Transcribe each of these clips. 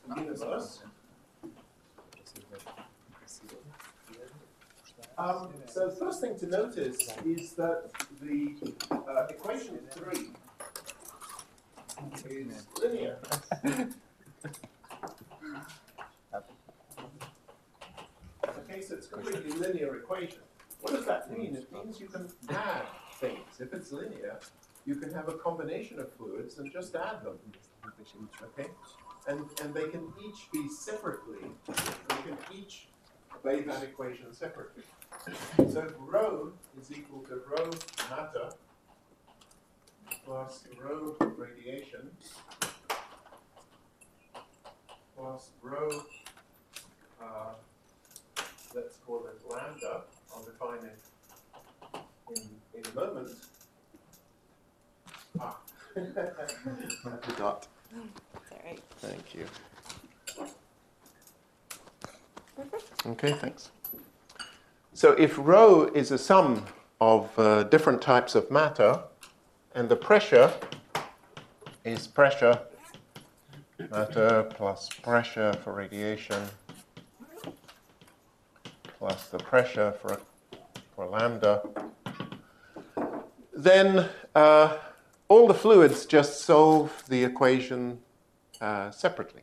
universe. So the first thing to notice is that the equation 3 is linear. Okay, so it's a completely linear equation. What does that mean? It means you can add things. If it's linear, you can have a combination of fluids and just add them. Okay, and they can each be separately. They can each obey that equation separately. So if rho is equal to rho matter plus rho radiation plus rho, let's call it lambda. I'll define it in a moment. Dot. That's all right. Thank you. Okay, thanks. So if rho is a sum of different types of matter, and the pressure is pressure, matter plus pressure for radiation, plus the pressure for lambda, then all the fluids just solve the equation separately.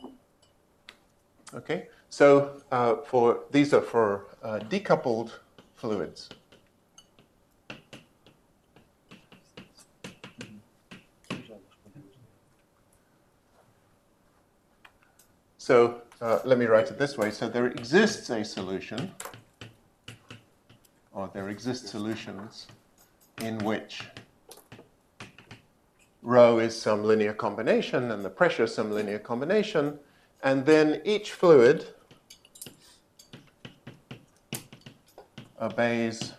Okay, so these are for decoupled fluids. So let me write it this way. So there exists a solution, or there exist solutions in which rho is some linear combination and the pressure is some linear combination, and then each fluid obeys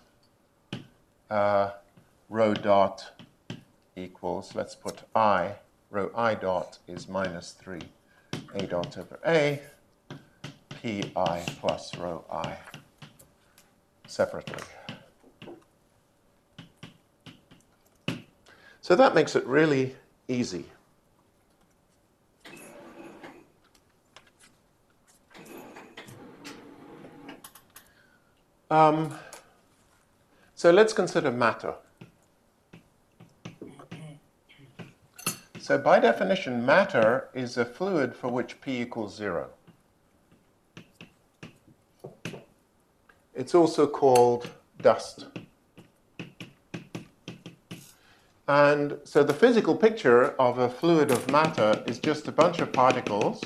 rho dot equals, let's put I, rho I dot is minus 3 A dot over A, Pi plus rho I separately. So that makes it really easy. So let's consider matter. So by definition, matter is a fluid for which P equals 0. It's also called dust. And so the physical picture of a fluid of matter is just a bunch of particles,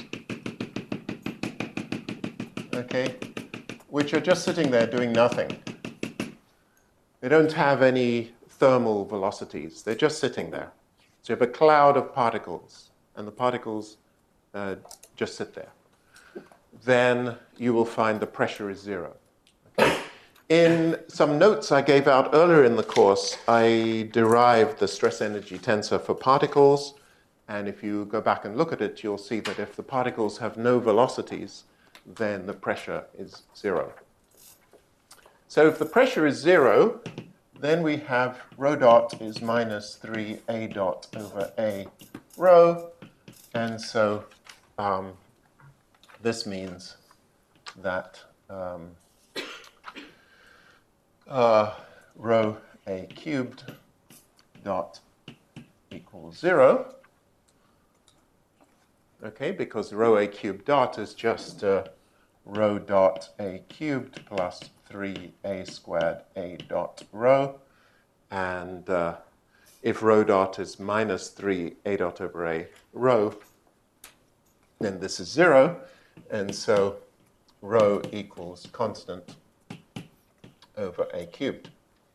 okay, which are just sitting there doing nothing. They don't have any thermal velocities. They're just sitting there. So you have a cloud of particles, and the particles just sit there. Then you will find the pressure is 0. Okay? In some notes I gave out earlier in the course, I derived the stress energy tensor for particles. And if you go back and look at it, you'll see that if the particles have no velocities, then the pressure is 0. So if the pressure is 0, then we have rho dot is minus 3 A dot over A rho. And so this means that rho A cubed dot equals 0. Okay, because rho A cubed dot is just rho dot A cubed plus 3A squared A dot rho. And if rho dot is minus 3 A dot over A rho, then this is 0. And so rho equals constant over A cubed.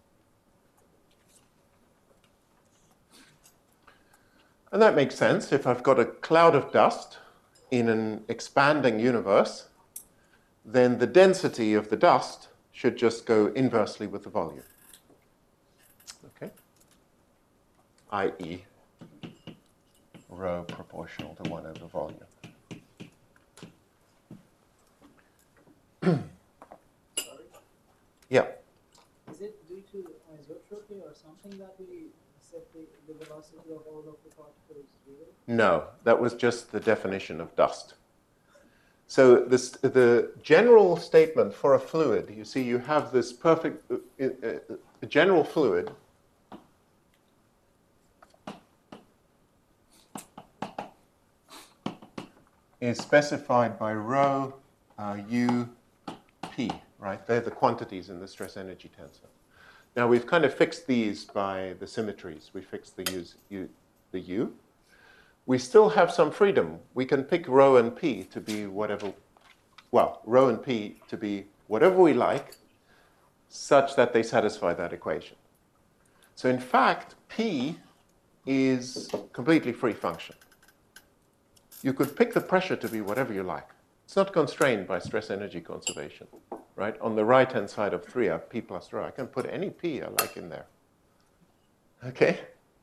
And that makes sense. If I've got a cloud of dust in an expanding universe, then the density of the dust should just go inversely with the volume. Okay? i.e. rho proportional to 1 over volume. Yeah. Is it due to isotropy or something that we set the velocity of all of the particles zero? No, that was just the definition of dust. So the general statement for a fluid, you see, you have this perfect general fluid is specified by rho u p, right? They're the quantities in the stress energy tensor. Now we've kind of fixed these by the symmetries. We fixed the u. We still have some freedom. We can pick rho and p to be whatever, well, rho and p to be whatever we like, such that they satisfy that equation. So in fact, p is a completely free function. You could pick the pressure to be whatever you like. It's not constrained by stress energy conservation, right? On the right-hand side of 3, I have p plus rho. I can put any p I like in there. Okay?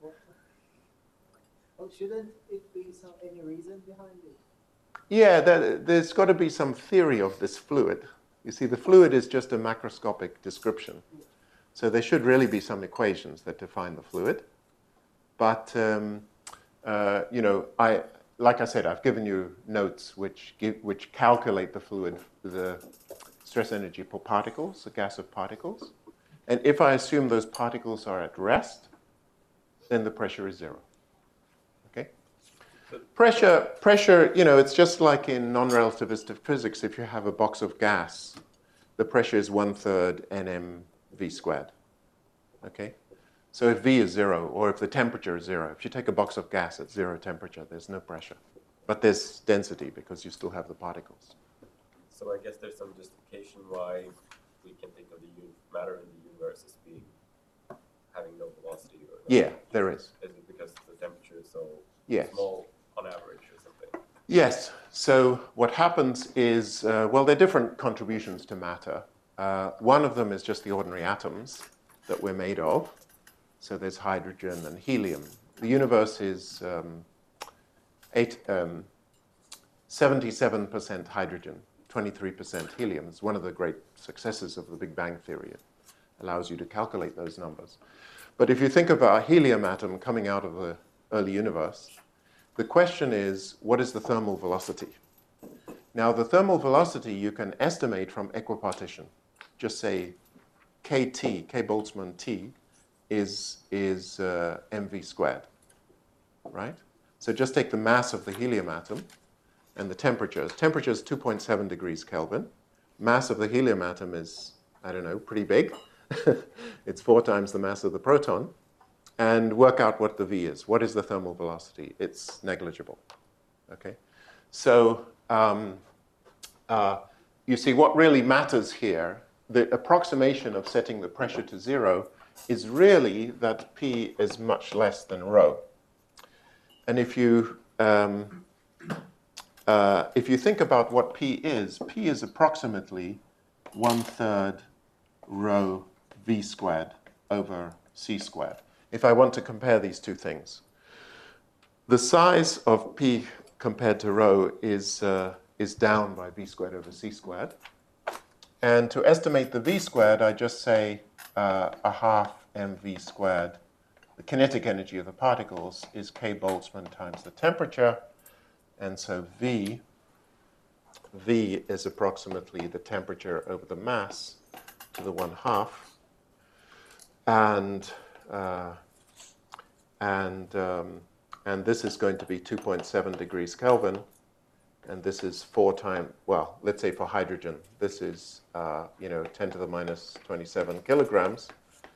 Well, shouldn't it be any reason behind it? Yeah, there's got to be some theory of this fluid. You see, the fluid is just a macroscopic description. So there should really be some equations that define the fluid. But, you know, like I said, I've given you notes which calculate the fluid, the stress energy per particles, the gas of particles. And if I assume those particles are at rest, then the pressure is 0. Okay? Pressure, you know, it's just like in non-relativistic physics. If you have a box of gas, the pressure is 1/3 nmv squared. Okay? So if V is 0, or if the temperature is 0, if you take a box of gas at 0 temperature, there's no pressure. But there's density because you still have the particles. So I guess there's some justification why we can think of the matter in the universe as having no velocity. Or Yeah, there is. Is it because the temperature is so Yes. small on average or something? Yes. So what happens is, well, there are different contributions to matter. One of them is just the ordinary atoms that we're made of. So there's hydrogen and helium. The universe is 77% hydrogen, 23% helium. It's one of the great successes of the Big Bang Theory. It allows you to calculate those numbers. But if you think about a helium atom coming out of the early universe, the question is, what is the thermal velocity? Now, the thermal velocity you can estimate from equipartition. Just say kT, K Boltzmann T, is mv squared, right? So just take the mass of the helium atom and the temperature. Temperature is 2.7 degrees Kelvin. Mass of the helium atom is, I don't know, pretty big. It's 4 times the mass of the proton. And work out what the V is. What is the thermal velocity? It's negligible, okay? So you see what really matters here, the approximation of setting the pressure to 0 is really that P is much less than rho. And if you think about what P is approximately 1/3 rho V squared over C squared. If I want to compare these two things, the size of P compared to rho is down by V squared over C squared. And to estimate the V squared, I just say a half mv squared. The kinetic energy of the particles is K Boltzmann times the temperature. And so V is approximately the temperature over the mass to the 1/2. And this is going to be 2.7 degrees Kelvin. And this is 4 times, well, let's say for hydrogen, this is, 10 to the minus 27 kilograms.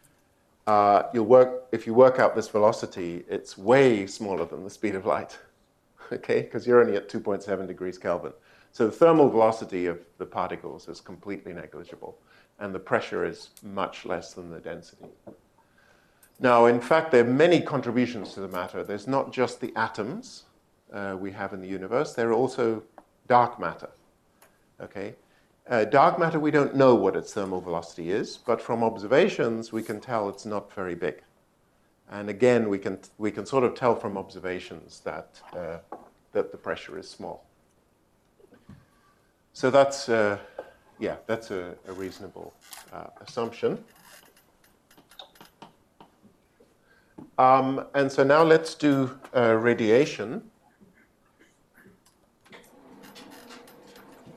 If you work out this velocity, it's way smaller than the speed of light, okay? Because you're only at 2.7 degrees Kelvin. So the thermal velocity of the particles is completely negligible, and the pressure is much less than the density. Now, in fact, there are many contributions to the matter. There's not just the atoms we have in the universe. There are also dark matter, okay? Dark matter, we don't know what its thermal velocity is, but from observations, we can tell it's not very big. And again, we can sort of tell from observations that the pressure is small. So that's a reasonable assumption. And so now let's do radiation.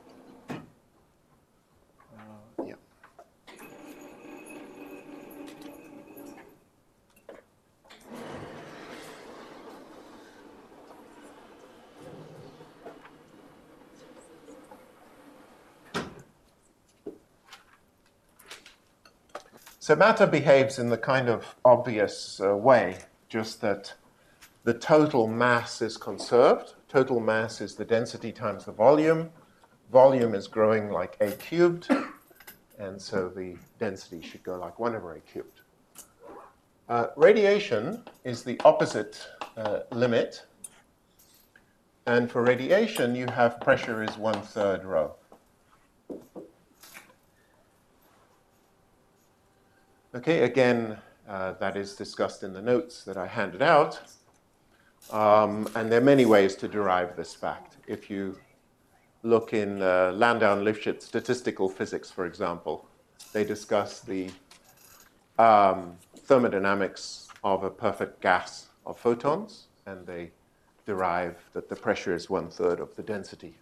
So matter behaves in the kind of obvious way, just that the total mass is conserved. Total mass is the density times the volume. Volume is growing like a cubed, and so the density should go like 1 over a cubed. Radiation is the opposite limit. And for radiation, you have pressure is 1/3 rho. Okay, again, that is discussed in the notes that I handed out. And there are many ways to derive this fact. If you look in Landau and Lifshitz statistical physics, for example, they discuss the thermodynamics of a perfect gas of photons, and they derive that the pressure is 1/3 of the density.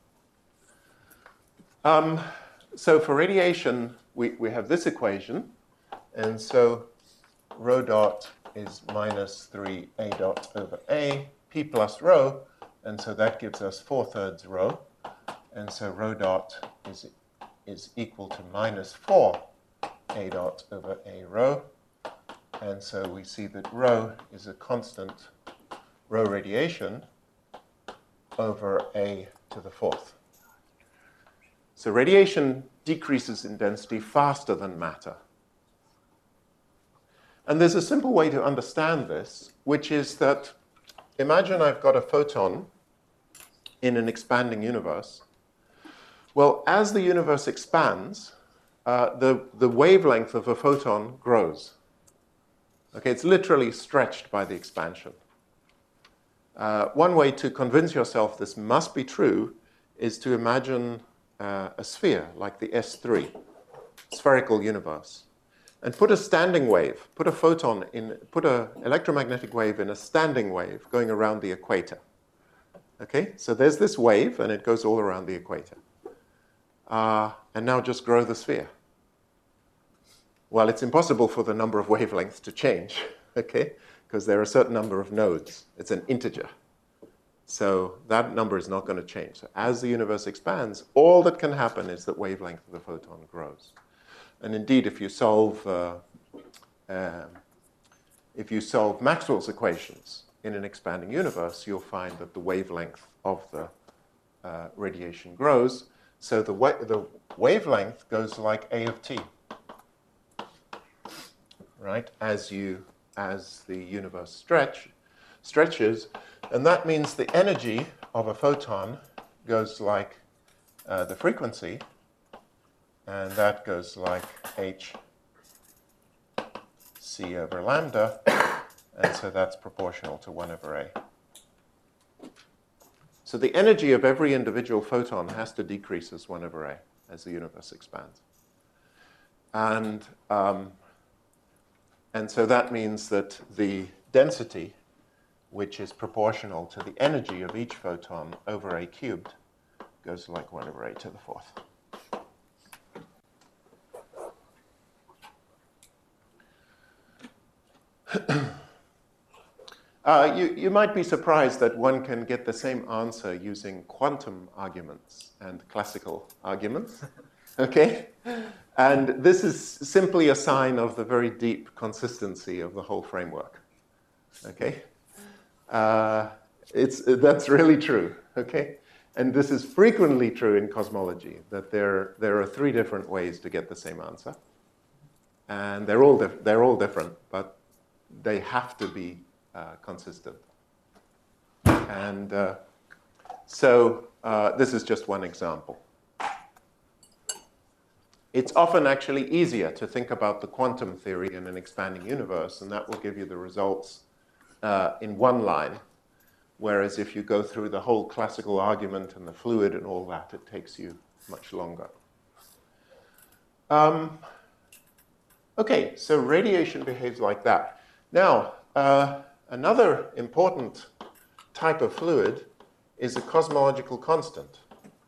So for radiation, we have this equation, and so rho dot is minus 3 a dot over a, p plus rho, and so that gives us 4/3 rho, and so rho dot is equal to minus 4 a dot over a rho, and so we see that rho is a constant rho radiation over a to the 4th. So radiation decreases in density faster than matter. And there's a simple way to understand this, which is that imagine I've got a photon in an expanding universe. Well, as the universe expands, the wavelength of a photon grows. Okay, it's literally stretched by the expansion. One way to convince yourself this must be true is to imagine a sphere like the S3, spherical universe, and put a standing wave, put an electromagnetic wave in a standing wave going around the equator. Okay, so there's this wave, and it goes all around the equator. And now just grow the sphere. Well, it's impossible for the number of wavelengths to change, okay, because there are a certain number of nodes. It's an integer. So that number is not going to change. So as the universe expands, all that can happen is that wavelength of the photon grows. And indeed, if you solve Maxwell's equations in an expanding universe, you'll find that the wavelength of the radiation grows. So the wavelength goes like A of t, right? As the universe stretches, and that means the energy of a photon goes like the frequency, and that goes like h c over lambda, and so that's proportional to 1 over a. So the energy of every individual photon has to decrease as 1 over a as the universe expands. And so that means that the density, which is proportional to the energy of each photon over a cubed, goes like 1 over a to the 4th. You might be surprised that one can get the same answer using quantum arguments and classical arguments, okay? And this is simply a sign of the very deep consistency of the whole framework, okay? That's really true, okay? And this is frequently true in cosmology, that there are 3 different ways to get the same answer. And they're all different, but they have to be consistent. And so this is just one example. It's often actually easier to think about the quantum theory in an expanding universe, and that will give you the results in one line. Whereas if you go through the whole classical argument and the fluid and all that, it takes you much longer. Okay, so radiation behaves like that. Now, another important type of fluid is a cosmological constant,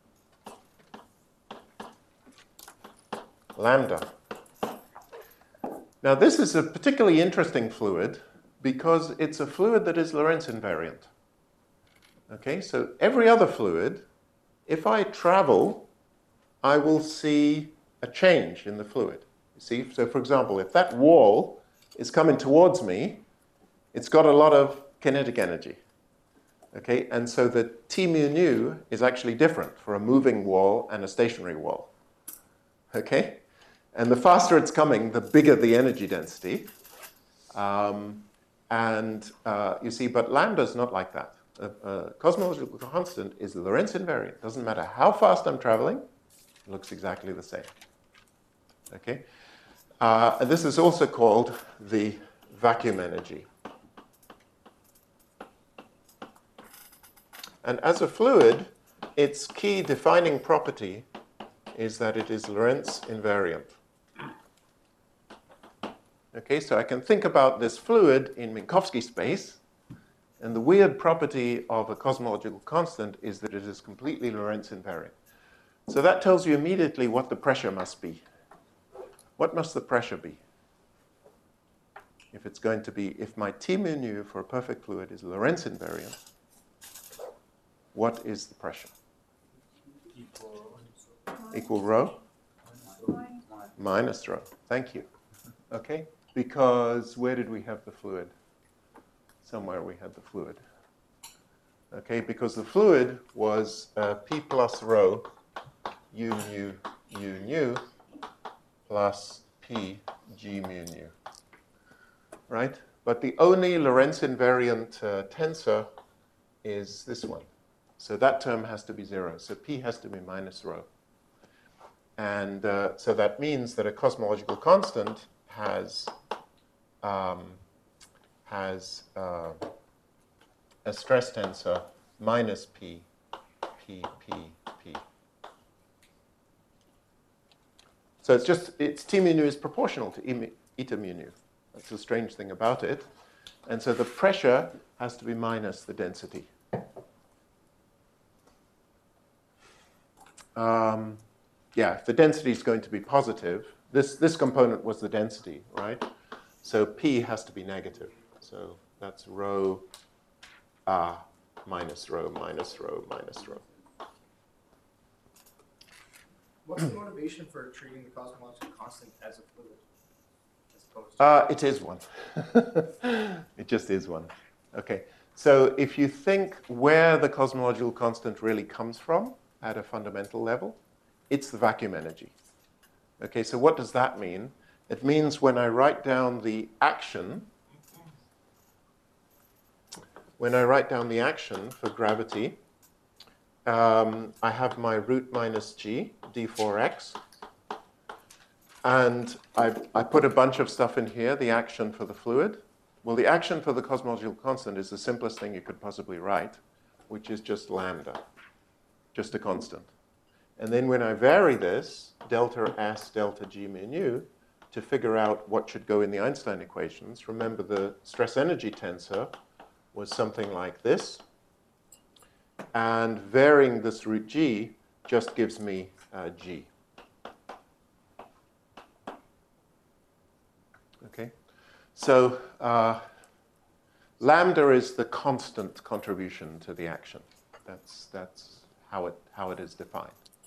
lambda. Now, this is a particularly interesting fluid because it's a fluid that is Lorentz invariant. Okay, so every other fluid, if I travel, I will see a change in the fluid. You see? So for example, if that wall is coming towards me, it's got a lot of kinetic energy. Okay, and so the T mu nu is actually different for a moving wall and a stationary wall. Okay? And the faster it's coming, the bigger the energy density. You see, but lambda is not like that. Cosmological constant is Lorentz invariant. Doesn't matter how fast I'm traveling, it looks exactly the same. Okay? And this is also called the vacuum energy. And as a fluid, its key defining property is that it is Lorentz invariant. Okay, so I can think about this fluid in Minkowski space, and the weird property of a cosmological constant is that it is completely Lorentz invariant. So that tells you immediately what the pressure must be. What must the pressure be? If it's going to be, if my T mu nu for a perfect fluid is Lorentz invariant, what is the pressure? Equal rho? Minus rho. Thank you. Okay? Because where did we have the fluid? Somewhere we had the fluid. Okay? Because the fluid was P plus rho U mu U nu plus P G mu nu. Right? But the only Lorentz invariant tensor is this one. So that term has to be 0. So P has to be minus rho. And so that means that a cosmological constant has a stress tensor minus P, P, P, P. So its T mu nu is proportional to eta mu nu. That's the strange thing about it. And so the pressure has to be minus the density. Yeah, if the density is going to be positive, this component was the density, right? So P has to be negative. So that's rho minus rho minus rho minus rho. What's the motivation for treating the cosmological constant as a fluid? As opposed to It is one. It just is one. Okay. So if you think where the cosmological constant really comes from at a fundamental level, it's the vacuum energy. Okay, so what does that mean? It means when I write down the action, for gravity, I have my root minus g, d4x, and I put a bunch of stuff in here, the action for the fluid. Well, the action for the cosmological constant is the simplest thing you could possibly write, which is just lambda, just a constant. And then when I vary this, delta S, delta G mu nu, to figure out what should go in the Einstein equations, remember the stress energy tensor was something like this. And varying this root G just gives me G. Okay? So lambda is the constant contribution to the action. That's how it is defined.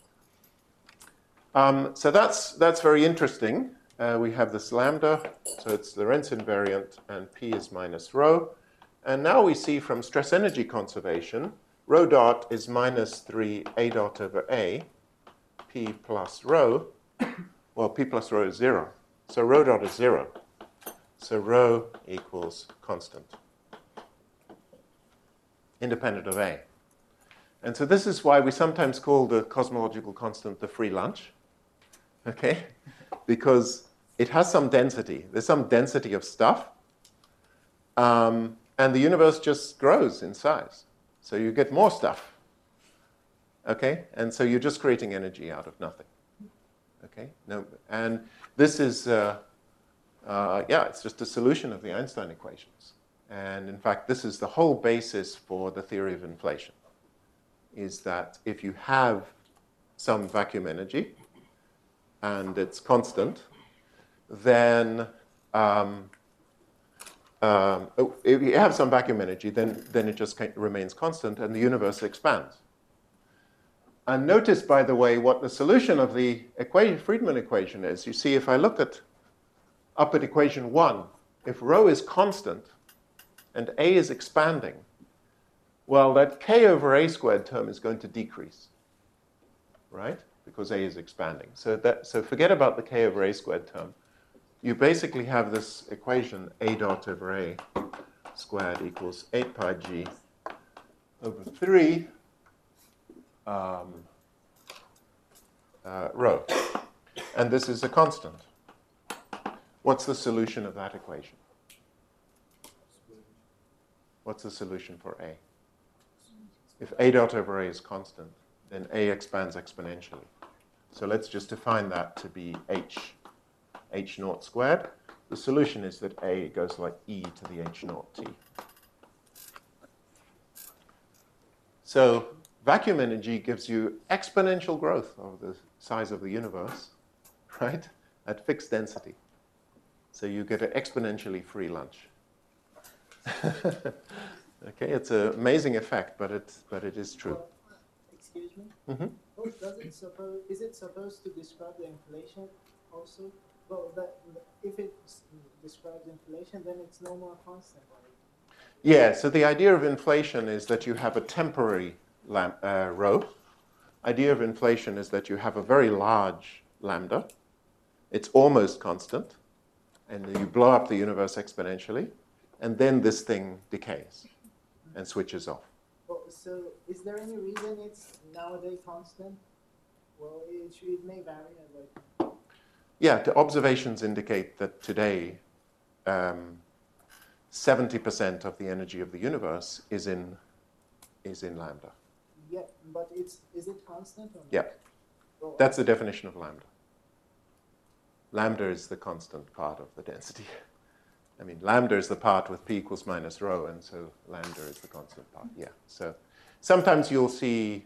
So that's very interesting. We have this lambda, so it's Lorentz invariant, and P is minus rho. And now we see from stress energy conservation, rho dot is minus 3 a dot over a, P plus rho. Well, P plus rho is 0. So rho dot is 0. So rho equals constant, independent of a. And so this is why we sometimes call the cosmological constant the free lunch. Okay? Because it has some density. There's some density of stuff. And the universe just grows in size. So you get more stuff. Okay? And so you're just creating energy out of nothing. Okay? No, and this is, it's just a solution of the Einstein equations. And in fact, this is the whole basis for the theory of inflation, is that if you have some vacuum energy, and it's constant, then if you have some vacuum energy, then it just remains constant, and the universe expands. And notice, by the way, what the solution of the Friedmann equation is. You see, if I look up at equation 1, if rho is constant and A is expanding, well, that k over A squared term is going to decrease, right? Because A is expanding. So forget about the k over A squared term. You basically have this equation A dot over A squared equals 8 pi g over 3 rho. And this is a constant. What's the solution of that equation? What's the solution for A? If A dot over A is constant, then A expands exponentially. So let's just define that to be h naught squared. The solution is that A goes like e to the h naught t. So vacuum energy gives you exponential growth of the size of the universe, right, at fixed density. So you get an exponentially free lunch. Okay, it's an amazing effect, but it is true. Well, excuse me? Mm-hmm. Well, is it supposed to describe the inflation also? Well, if it describes inflation, then it's no more constant, right? Yeah, so the idea of inflation is that you have a temporary rho. Idea of inflation is that you have a very large lambda. It's almost constant, and you blow up the universe exponentially, and then this thing decays and switches off. Well, so is there any reason it's nowadays constant? Well, it may vary. Like, Yeah, the observations indicate that today 70% of the energy of the universe is in lambda. yeah, but is it constant or not? Yeah, Well, that's the definition of lambda. Lambda is the constant part of the density. I mean, lambda is the part with p equals minus rho, and so lambda is the constant part. Yeah. So sometimes you'll see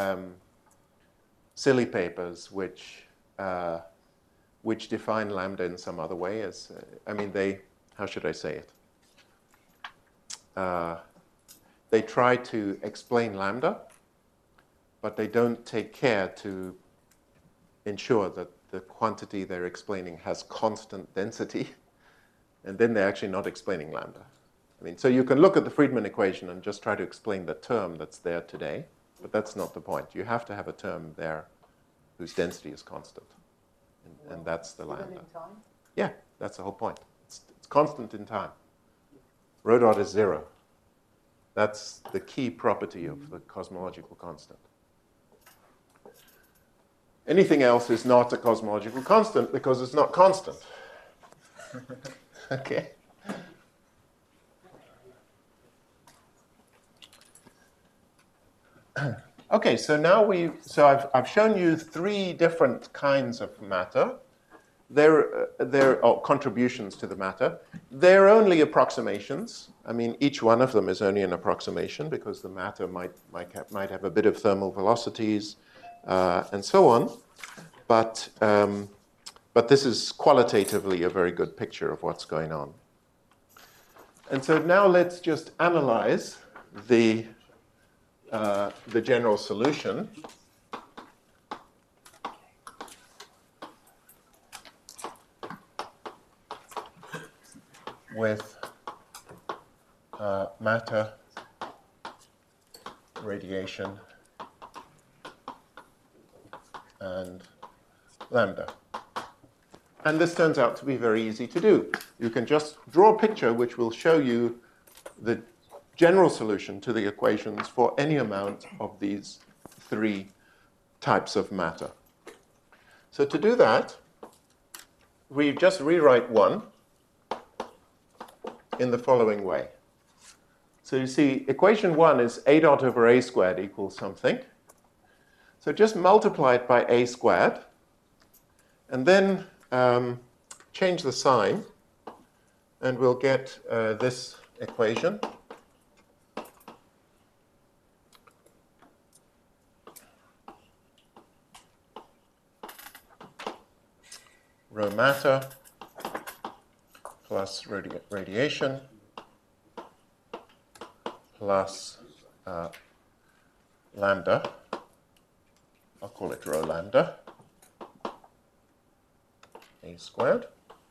silly papers which define lambda in some other way. As I mean, how should I say it? They try to explain lambda, but they don't take care to ensure that the quantity they're explaining has constant density. And then they're actually not explaining lambda. I mean, so you can look at the Friedmann equation and just try to explain the term that's there today, but that's not the point. You have to have a term there whose density is constant, and that's the even lambda. in time? Yeah, that's the whole point. It's constant in time. Rho dot is 0. That's the key property of the cosmological constant. Anything else is not a cosmological constant because it's not constant. Okay. Okay, so now I've shown you 3 different kinds of matter. They're contributions to the matter. They're only approximations. I mean, each one of them is only an approximation because the matter might have a bit of thermal velocities and so on. But this is qualitatively a very good picture of what's going on. And so now let's just analyze the general solution. With matter, radiation, and lambda. And this turns out to be very easy to do. You can just draw a picture which will show you the general solution to the equations for any amount of these 3 types of matter. So to do that, we just rewrite one in the following way. So you see, equation 1 is a dot over a squared equals something. So just multiply it by a squared, and then change the sign, and we'll get this equation. Rho matter plus radiation plus lambda call it rho lambda, A squared,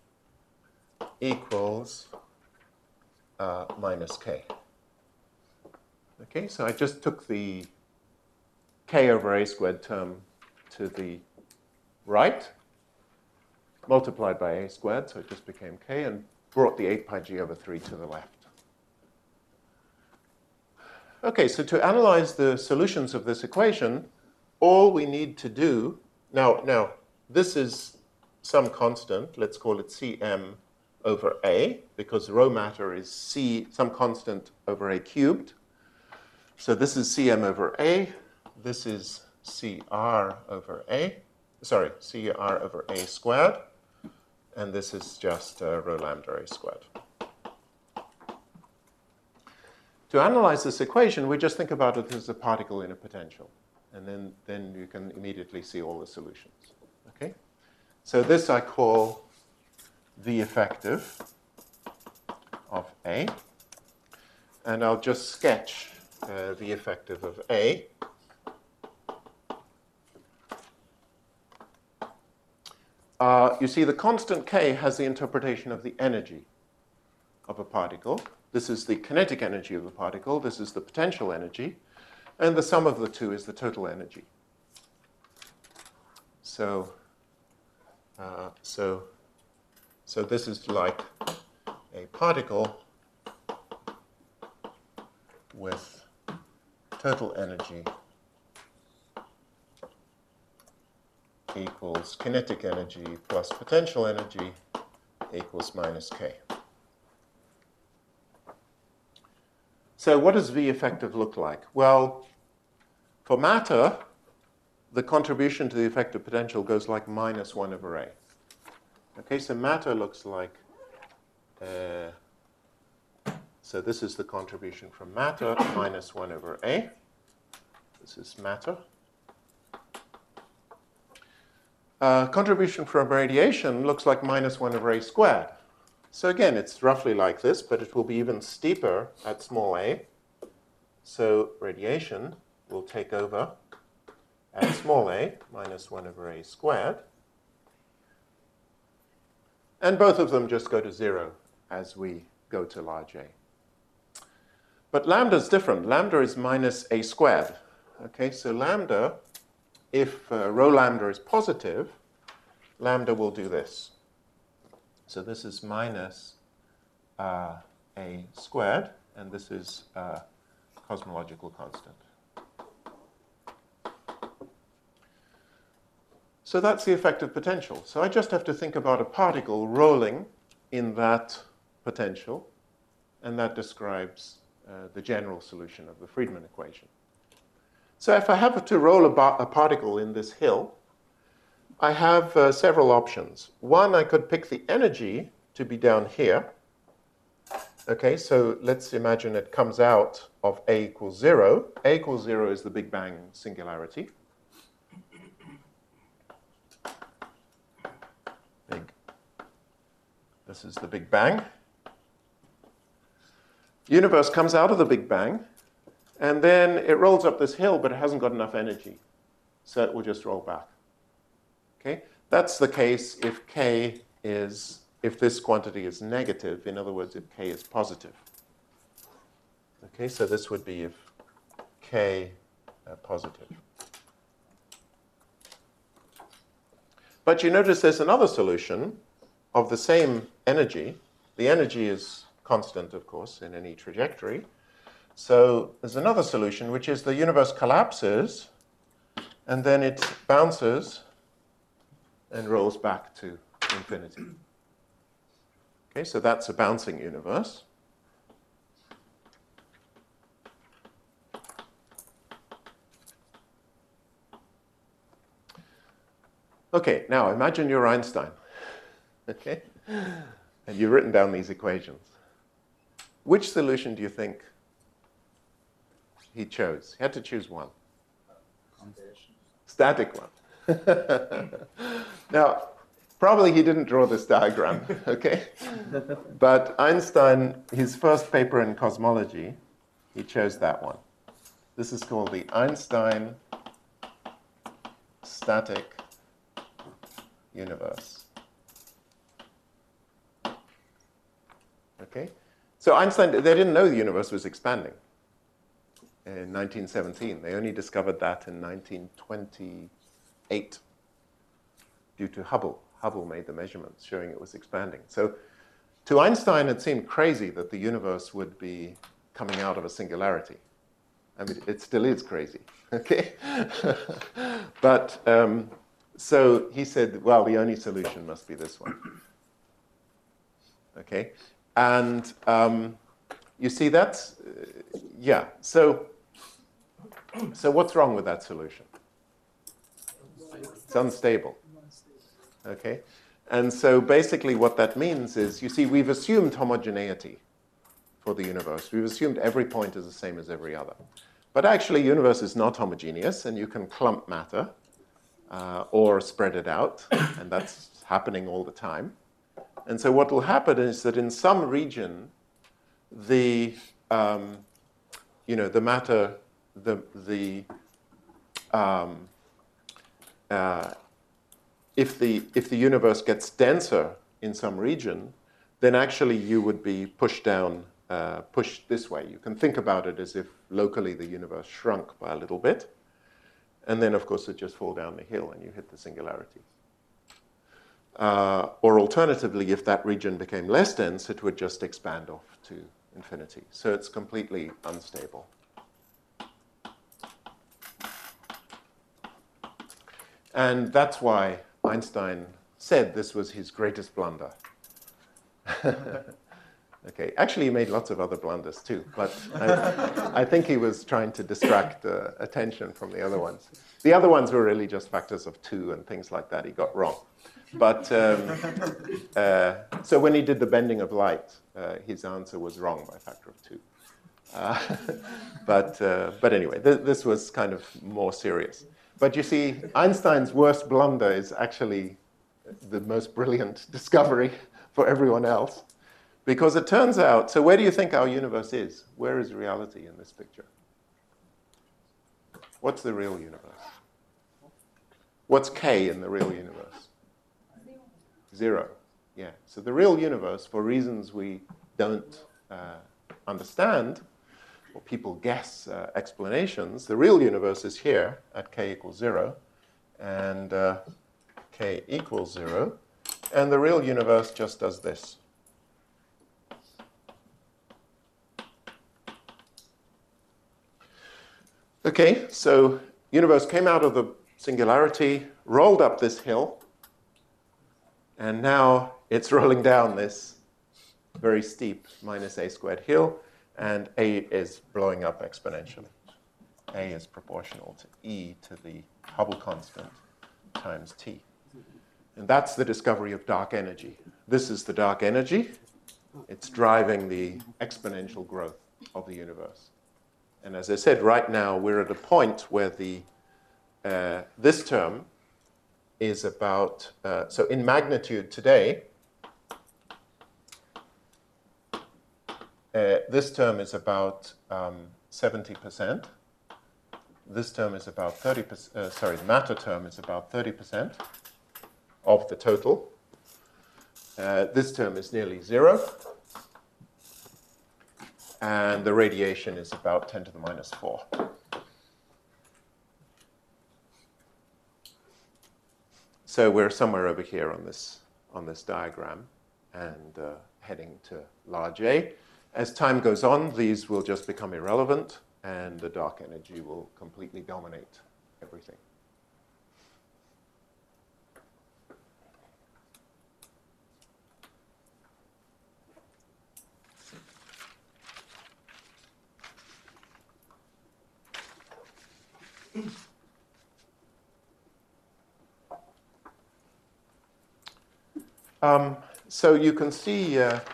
equals minus K. Okay, so I just took the K over A squared term to the right, multiplied by A squared, so it just became K, and brought the 8 pi g over 3 to the left. Okay, so to analyze the solutions of this equation, all we need to do, now this is some constant, let's call it Cm over A, because rho matter is C, some constant over A cubed. So this is Cm over A, this is Cr over A, sorry, Cr over A squared, and this is just rho lambda A squared. To analyze this equation, we just think about it as a particle in a potential, and then you can immediately see all the solutions. Okay? So this I call V effective of A, and I'll just sketch V effective of A. You see the constant K has the interpretation of the energy of a particle. This is the kinetic energy of the particle, this is the potential energy, and the sum of the two is the total energy. So this is like a particle with total energy equals kinetic energy plus potential energy equals minus K. So what does V effective look like? Well, for matter, the contribution to the effective potential goes like minus 1 over A. Okay, so matter looks like, so this is the contribution from matter, minus 1 over A. This is matter. Contribution from radiation looks like minus 1 over A squared. So again, it's roughly like this, but it will be even steeper at small a. So radiation will take over at small a, minus 1 over A squared. And both of them just go to 0 as we go to large A. But lambda is different. Lambda is minus A squared. Okay, so lambda, if rho lambda is positive, lambda will do this. So this is minus A squared, and this is cosmological constant. So that's the effective potential. So I just have to think about a particle rolling in that potential, and that describes the general solution of the Friedmann equation. So if I have to roll a particle in this hill, I have several options. One, I could pick the energy to be down here. Okay, so let's imagine it comes out of A equals 0. A equals 0 is the Big Bang singularity. This is the Big Bang. The universe comes out of the Big Bang, and then it rolls up this hill, but it hasn't got enough energy. So it will just roll back. Okay? That's the case if K is, if this quantity is negative, in other words, if K is positive. Okay, so this would be if K positive. But you notice there's another solution of the same energy. The energy is constant, of course, in any trajectory. So there's another solution, which is the universe collapses, and then it bounces and rolls back to infinity. Okay, so that's a bouncing universe. Okay, now imagine you're Einstein. Okay? And you've written down these equations. Which solution do you think he chose? He had to choose one. Static one. Now, probably he didn't draw this diagram, okay? But Einstein, his first paper in cosmology, he chose that one. This is called the Einstein static universe. Okay? So Einstein, they didn't know the universe was expanding in 1917. They only discovered that in 1928 due to Hubble. Hubble made the measurements showing it was expanding. So to Einstein, it seemed crazy that the universe would be coming out of a singularity. I mean, it still is crazy, okay? But so he said, well, the only solution must be this one, okay? And you see, that's, yeah. So what's wrong with that solution? It's unstable, okay? And so basically what that means is, you see, we've assumed homogeneity for the universe. We've assumed every point is the same as every other. But actually, universe is not homogeneous, and you can clump matter or spread it out, and that's happening all the time. And so what will happen is that in some region, the the matter, if the universe gets denser in some region, then actually you would be pushed down, pushed this way. You can think about it as if locally the universe shrunk by a little bit, and then of course it just fall down the hill and you hit the singularity. Or alternatively, if that region became less dense, it would just expand off to infinity. So it's completely unstable. And that's why Einstein said this was his greatest blunder. Okay, actually he made lots of other blunders too, but I think he was trying to distract attention from the other ones. The other ones were really just factors of 2 and things like that he got wrong. But so when he did the bending of light, his answer was wrong by a factor of 2. But anyway, this was kind of more serious. But you see, Einstein's worst blunder is actually the most brilliant discovery for everyone else. Because it turns out, so where do you think our universe is? Where is reality in this picture? What's the real universe? What's K in the real universe? 0. Yeah. So the real universe, for reasons we don't understand, or people guess explanations, the real universe is here at k equals 0, and k equals 0, and the real universe just does this. Okay, so universe came out of the singularity, rolled up this hill, and now it's rolling down this very steep minus a squared hill, and a is blowing up exponentially. A is proportional to e to the Hubble constant times t. And that's the discovery of dark energy. This is the dark energy. It's driving the exponential growth of the universe. And as I said, right now we're at a point where this term is about, so in magnitude today, this term is about 70%. This term is about 30%, sorry, the matter term is about 30% of the total. This term is nearly 0. And the radiation is about 10 to the minus 4. So we're somewhere over here on this diagram and heading to large A. As time goes on, these will just become irrelevant and the dark energy will completely dominate everything. So you can see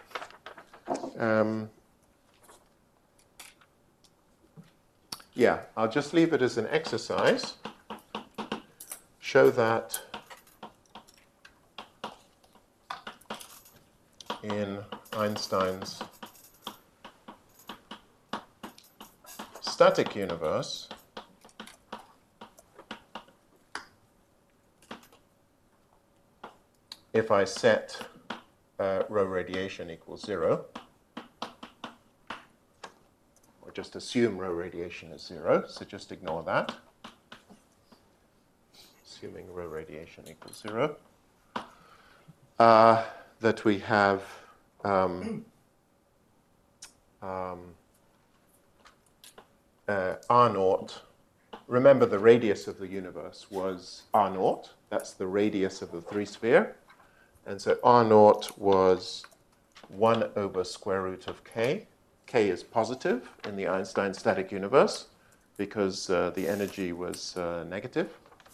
yeah, I'll just leave it as an exercise. Show that in Einstein's static universe, if I set rho radiation equals 0, or just assume rho radiation is 0, so just ignore that. Assuming rho radiation equals 0, that we have R naught. Remember, the radius of the universe was R naught. That's the radius of the three-sphere. And so R naught was 1 over square root of k. K is positive in the Einstein static universe because the energy was negative.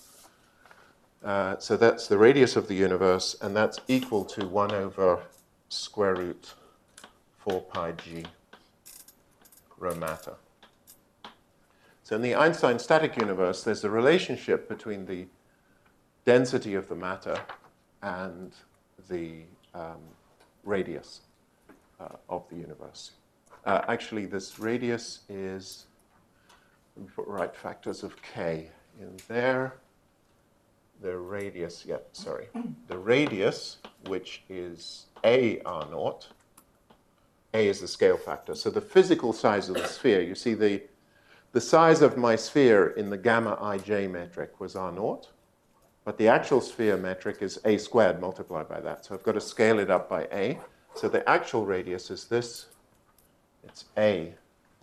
So that's the radius of the universe, and that's equal to 1 over square root 4 pi g rho matter. So in the Einstein static universe, there's a relationship between the density of the matter and the radius of the universe. Actually, this radius is, let me put right factors of k in there. The radius, the radius, which is a r naught, a is the scale factor. So the physical size of the sphere, you see the size of my sphere in the gamma ij metric was r naught, but the actual sphere metric is a squared multiplied by that. So I've got to scale it up by a. So the actual radius is this. It's a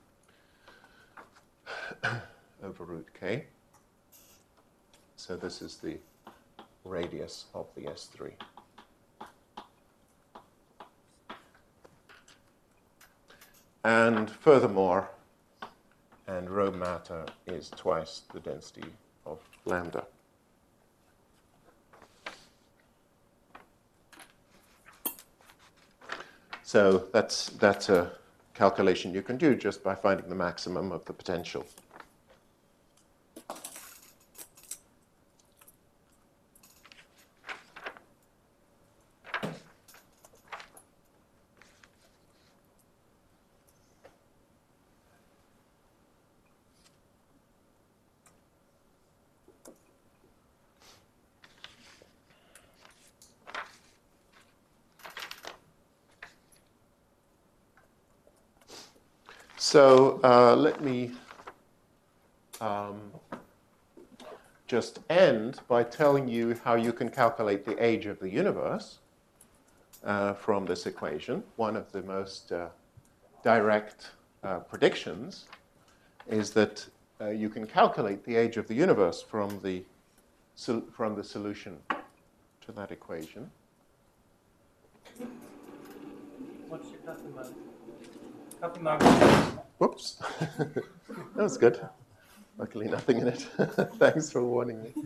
over root k. So this is the radius of the S3. And furthermore, and rho matter is twice the density of lambda. So that's a calculation you can do just by finding the maximum of the potential. So let me just end by telling you how you can calculate the age of the universe from this equation. One of the most direct predictions is that you can calculate the age of the universe from the solution to that equation. What's your coffee mug? Coffee mug. Whoops. That was good. Luckily, nothing in it. Thanks for warning me.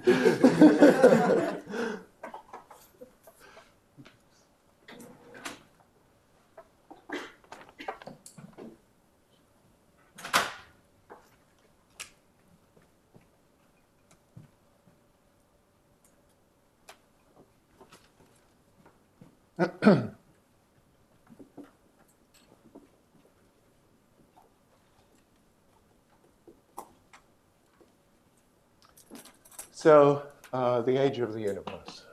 So, the age of the universe.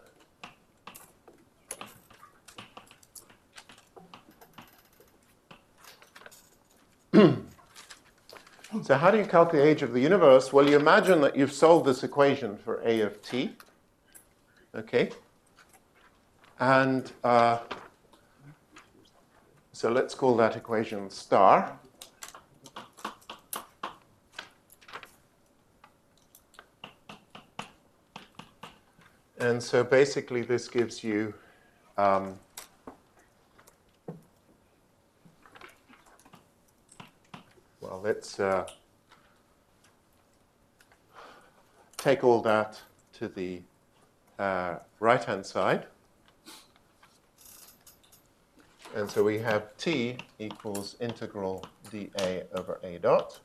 So how do you calculate the age of the universe? Well, you imagine that you've solved this equation for A of t. Okay? And so let's call that equation star. And so basically this gives you well, let's take all that to the right-hand side. And so we have t equals integral dA over A dot.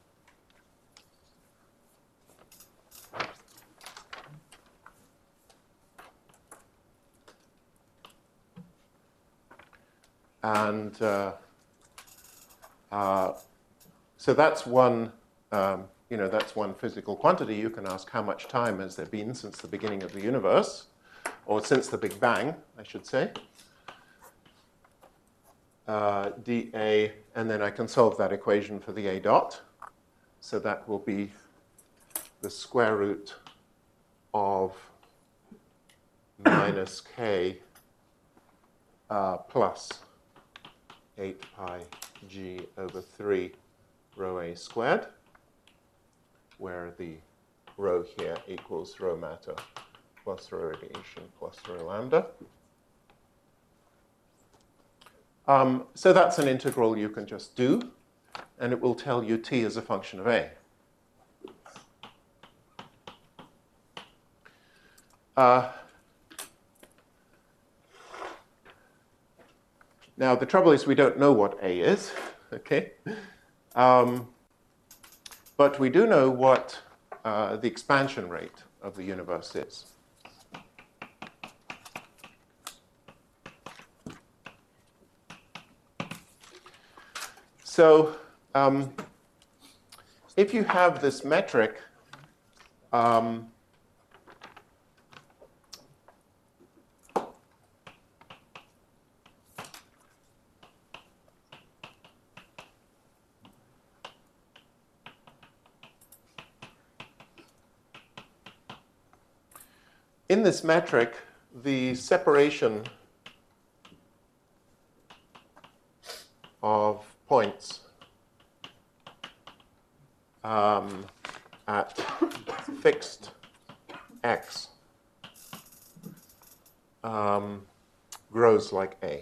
And so that's one, that's one physical quantity. You can ask how much time has there been since the beginning of the universe. or since the Big Bang, I should say. dA, and then I can solve that equation for the A dot. So that will be the square root of minus k plus 8 pi g over 3 rho A squared, where the rho here equals rho matter plus rho radiation plus rho lambda. So that's an integral you can just do, and it will tell you t is a function of A. Now, the trouble is we don't know what A is, okay? But we do know what the expansion rate of the universe is. So if you have this metric, in this metric, the separation of points at fixed x grows like A.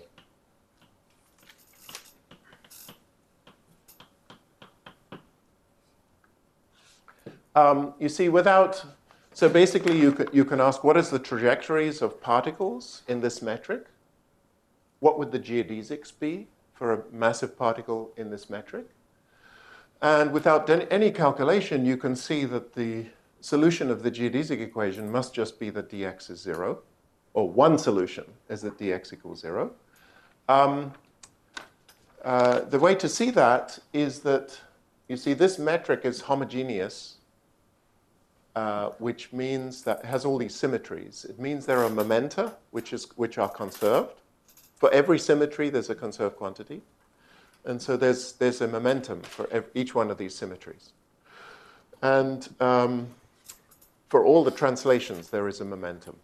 You see, so basically you can ask, what is the trajectories of particles in this metric? What would the geodesics be for a massive particle in this metric? And without any calculation, you can see that the solution of the geodesic equation must just be that dx is 0, or one solution is that dx equals 0. The way to see that is that, you see, this metric is homogeneous, which means that it has all these symmetries. It means there are momenta, which are conserved. For every symmetry, there's a conserved quantity. And so there's a momentum for each one of these symmetries. And for all the translations, there is a momentum.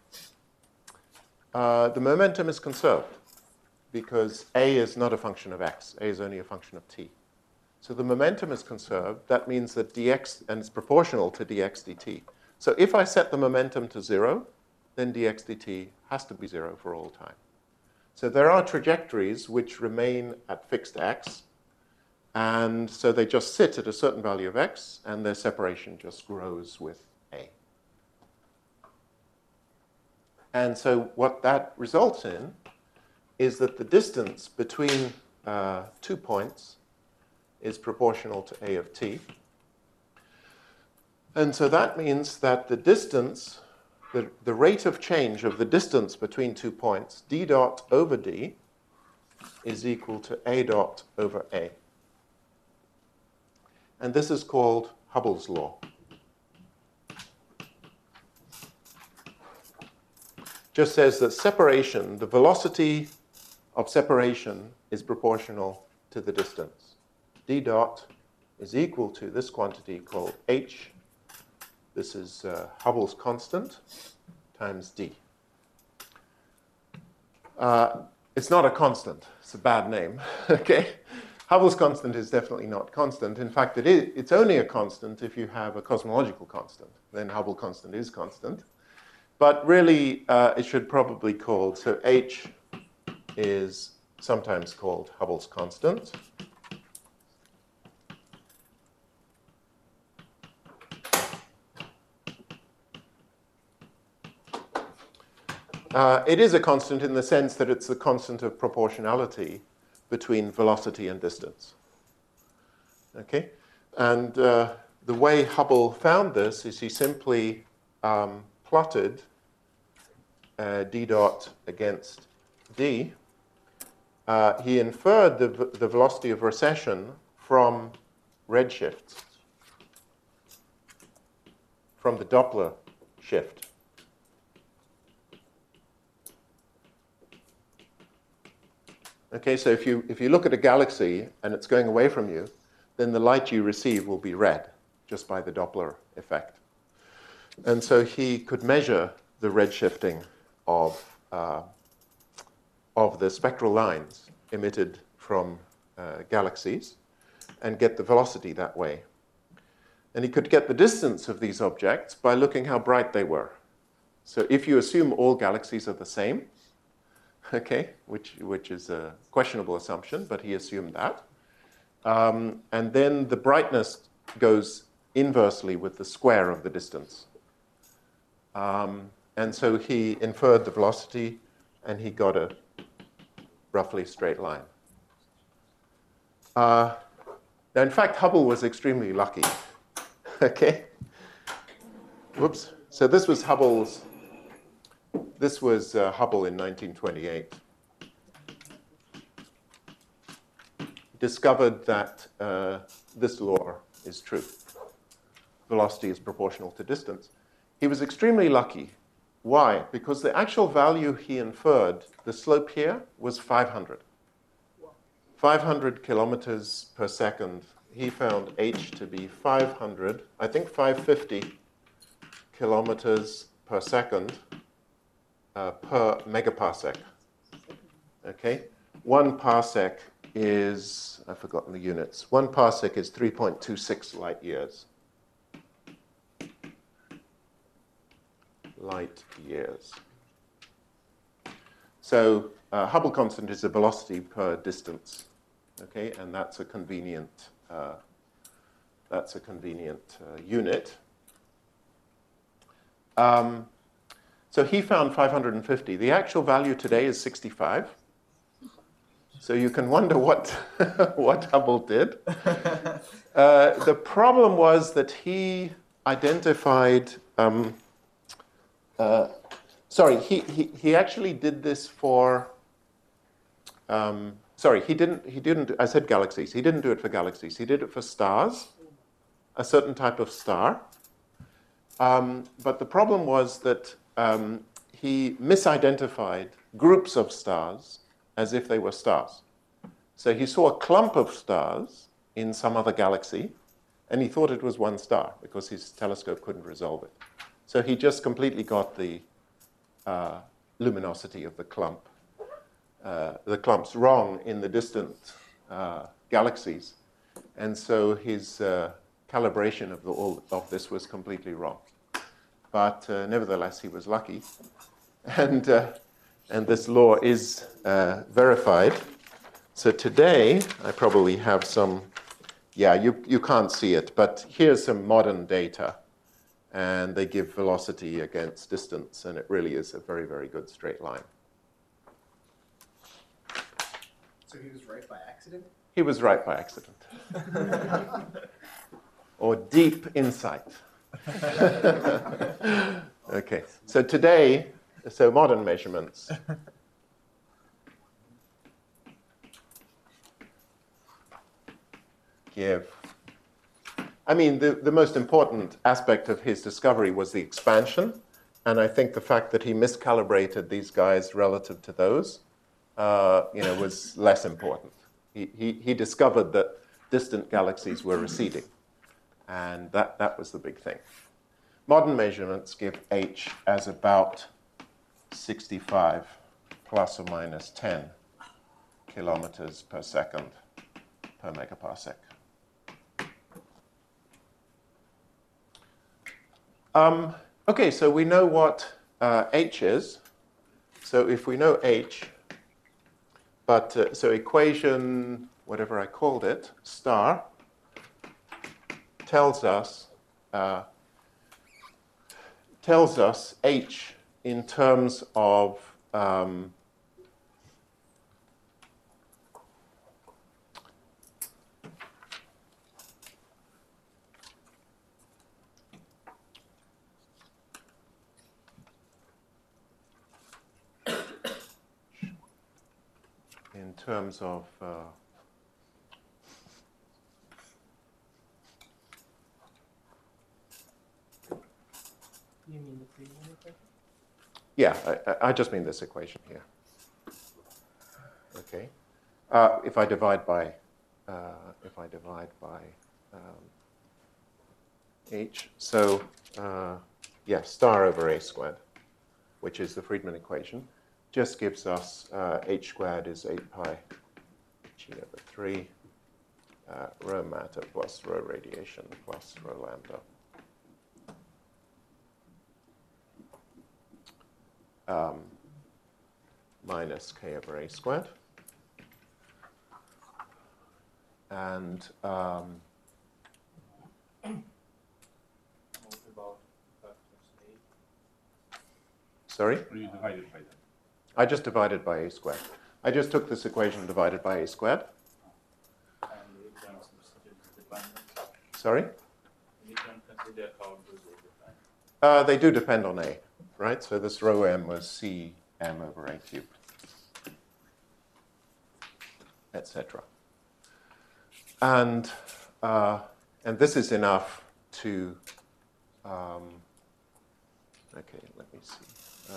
The momentum is conserved because A is not a function of x. A is only a function of t. So the momentum is conserved. That means that dx, and it's proportional to dx dt. So if I set the momentum to 0, then dx dt has to be 0 for all time. So there are trajectories which remain at fixed x, and so they just sit at a certain value of x, and their separation just grows with A. And so what that results in is that the distance between 2 points is proportional to A of t. And so that means that the distance, the rate of change of the distance between 2 points, d dot over d, is equal to A dot over A. And this is called Hubble's law. Just says that separation, the velocity of separation is proportional to the distance. D dot is equal to this quantity called h. This is Hubble's constant times d. It's not a constant. It's a bad name. Okay? Hubble's constant is definitely not constant. In fact, it's only a constant if you have a cosmological constant. Then Hubble constant is constant. But really, it should probably be called, so h is sometimes called Hubble's constant. It is a constant in the sense that it's the constant of proportionality between velocity and distance. Okay? And the way Hubble found this is he simply plotted d dot against d. He inferred the velocity of recession from redshift, from the Doppler shift. Okay, so if you look at a galaxy and it's going away from you, then the light you receive will be red, just by the Doppler effect. And so he could measure the redshifting of the spectral lines emitted from galaxies and get the velocity that way. And he could get the distance of these objects by looking how bright they were. So if you assume all galaxies are the same, okay, which is a questionable assumption, but he assumed that. And then the brightness goes inversely with the square of the distance. And so he inferred the velocity, and he got a roughly straight line. Now, in fact, Hubble was extremely lucky. Okay? Whoops. So this was Hubble in 1928. Discovered that this law is true. Velocity is proportional to distance. He was extremely lucky. Why? Because the actual value he inferred, the slope here, was 500. 500 kilometers per second. He found h to be 500, I think 550 kilometers per second per megaparsec. Okay? 1 parsec is, I've forgotten the units. 1 parsec is 3.26 light years. Light years. So Hubble constant is a velocity per distance, okay, and that's a convenient unit. So he found 550. The actual value today is 65. So you can wonder what what Hubble did. The problem was that he identified. He actually did this for. He didn't. I said galaxies. He didn't do it for galaxies. He did it for stars, a certain type of star. But the problem was that he misidentified groups of stars as if they were stars. So he saw a clump of stars in some other galaxy, and he thought it was one star because his telescope couldn't resolve it. So he just completely got the luminosity of the clumps wrong in the distant galaxies. And so his calibration of this was completely wrong. But nevertheless, he was lucky. And this law is verified. So today, I probably have some, you can't see it, but here's some modern data. And they give velocity against distance, and it really is a very, very good straight line. So he was right by accident? He was right by accident. Or deep insight. Okay, so today, modern measurements. The most important aspect of his discovery was the expansion, and I think the fact that he miscalibrated these guys relative to those, was less important. He discovered that distant galaxies were receding, and that was the big thing. Modern measurements give h as about 65 plus or minus 10 kilometers per second per megaparsec. Okay, so we know what h is. So if we know h, so equation, whatever I called it, star, tells us h in terms of You mean the Friedmann equation? Yeah, I just mean this equation here. Okay. if I divide by h. So yeah, star over a squared, which is the Friedmann equation, just gives us h squared is 8 pi g over 3 rho matter plus rho radiation plus rho lambda. Minus k over a squared. And What about factors sorry? Or you divide it by that? I just divided by a squared. I just took this equation divided by a squared. and we can consider the dependent? Sorry? We can consider how those will depend. They do depend on a, right? So this rho m was c m over a cubed, etc. And this is enough to, okay, let me see.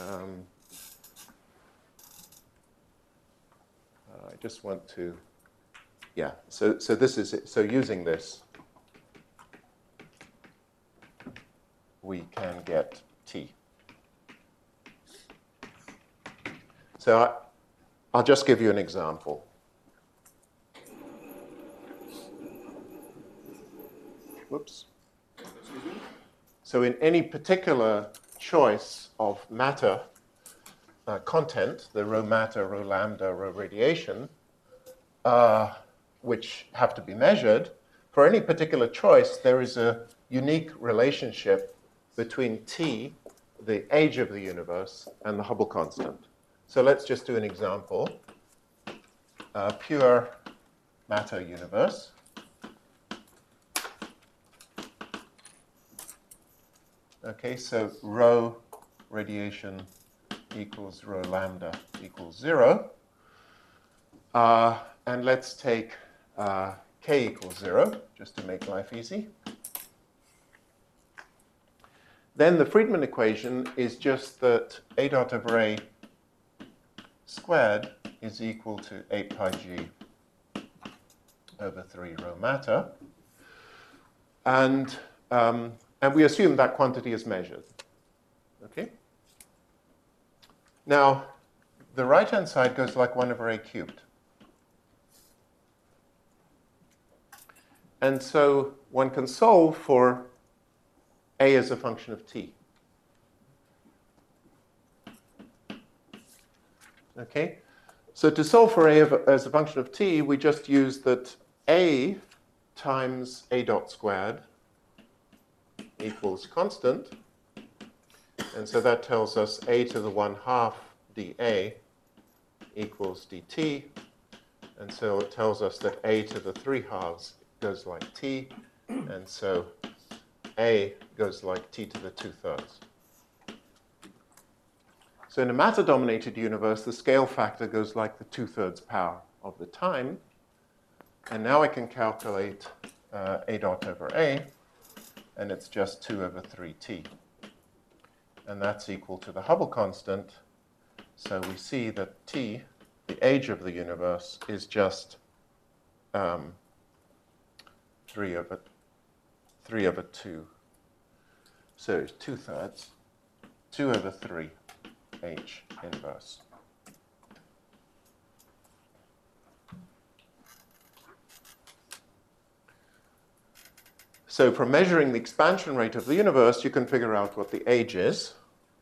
I just want to, yeah, so this is it. So using this, we can get T. So I'll just give you an example. Whoops. So in any particular choice of matter content, the rho matter, rho lambda, rho radiation, which have to be measured, for any particular choice, there is a unique relationship between T, the age of the universe, and the Hubble constant. So let's just do an example. Pure matter universe. Okay, so rho radiation equals rho lambda equals 0. And let's take k equals 0, just to make life easy. Then the Friedmann equation is just that a dot over a squared is equal to 8 pi g over 3 rho matter. And we assume that quantity is measured. Okay? Now, the right-hand side goes like 1 over a cubed. And so one can solve for a as a function of t. Okay? So to solve for a as a function of t, we just use that a times a dot squared equals constant. And so that tells us a to the 1/2 dA equals dt. And so it tells us that a to the 3/2 goes like t. And so a goes like t to the 2/3. So in a matter-dominated universe, the scale factor goes like the 2/3 power of the time. And now I can calculate a dot over a, and it's just 2 over 3t. And that's equal to the Hubble constant. So we see that t, the age of the universe, is just 3 over 2. So it's 2/3, 2 over 3 h inverse. So from measuring the expansion rate of the universe, you can figure out what the age is.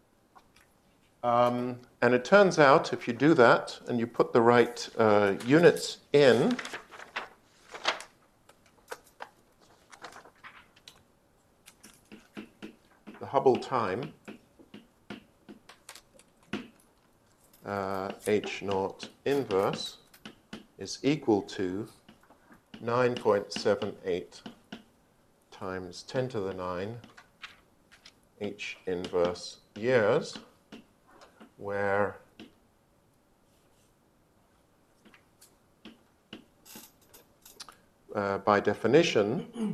And it turns out, if you do that, and you put the right units in, the Hubble time, h naught inverse, is equal to 9.78 times 10 to the 9 h inverse years, where by definition,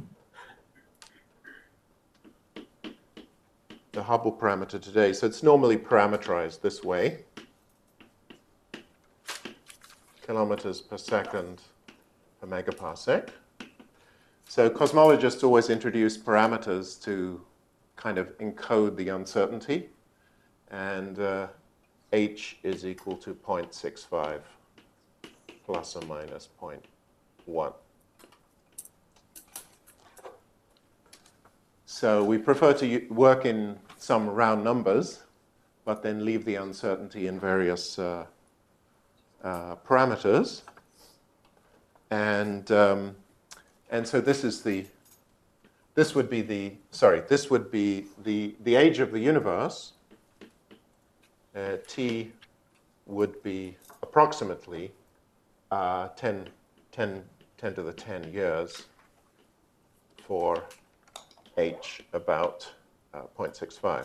the Hubble parameter today, so it's normally parameterized this way. kilometers per second per megaparsec. So cosmologists always introduce parameters to kind of encode the uncertainty. And h is equal to 0.65 plus or minus 0.1. So we prefer to work in some round numbers, but then leave the uncertainty in various parameters. And so this would be the age of the universe. T would be approximately 10 to the 10 years for h about 0.65.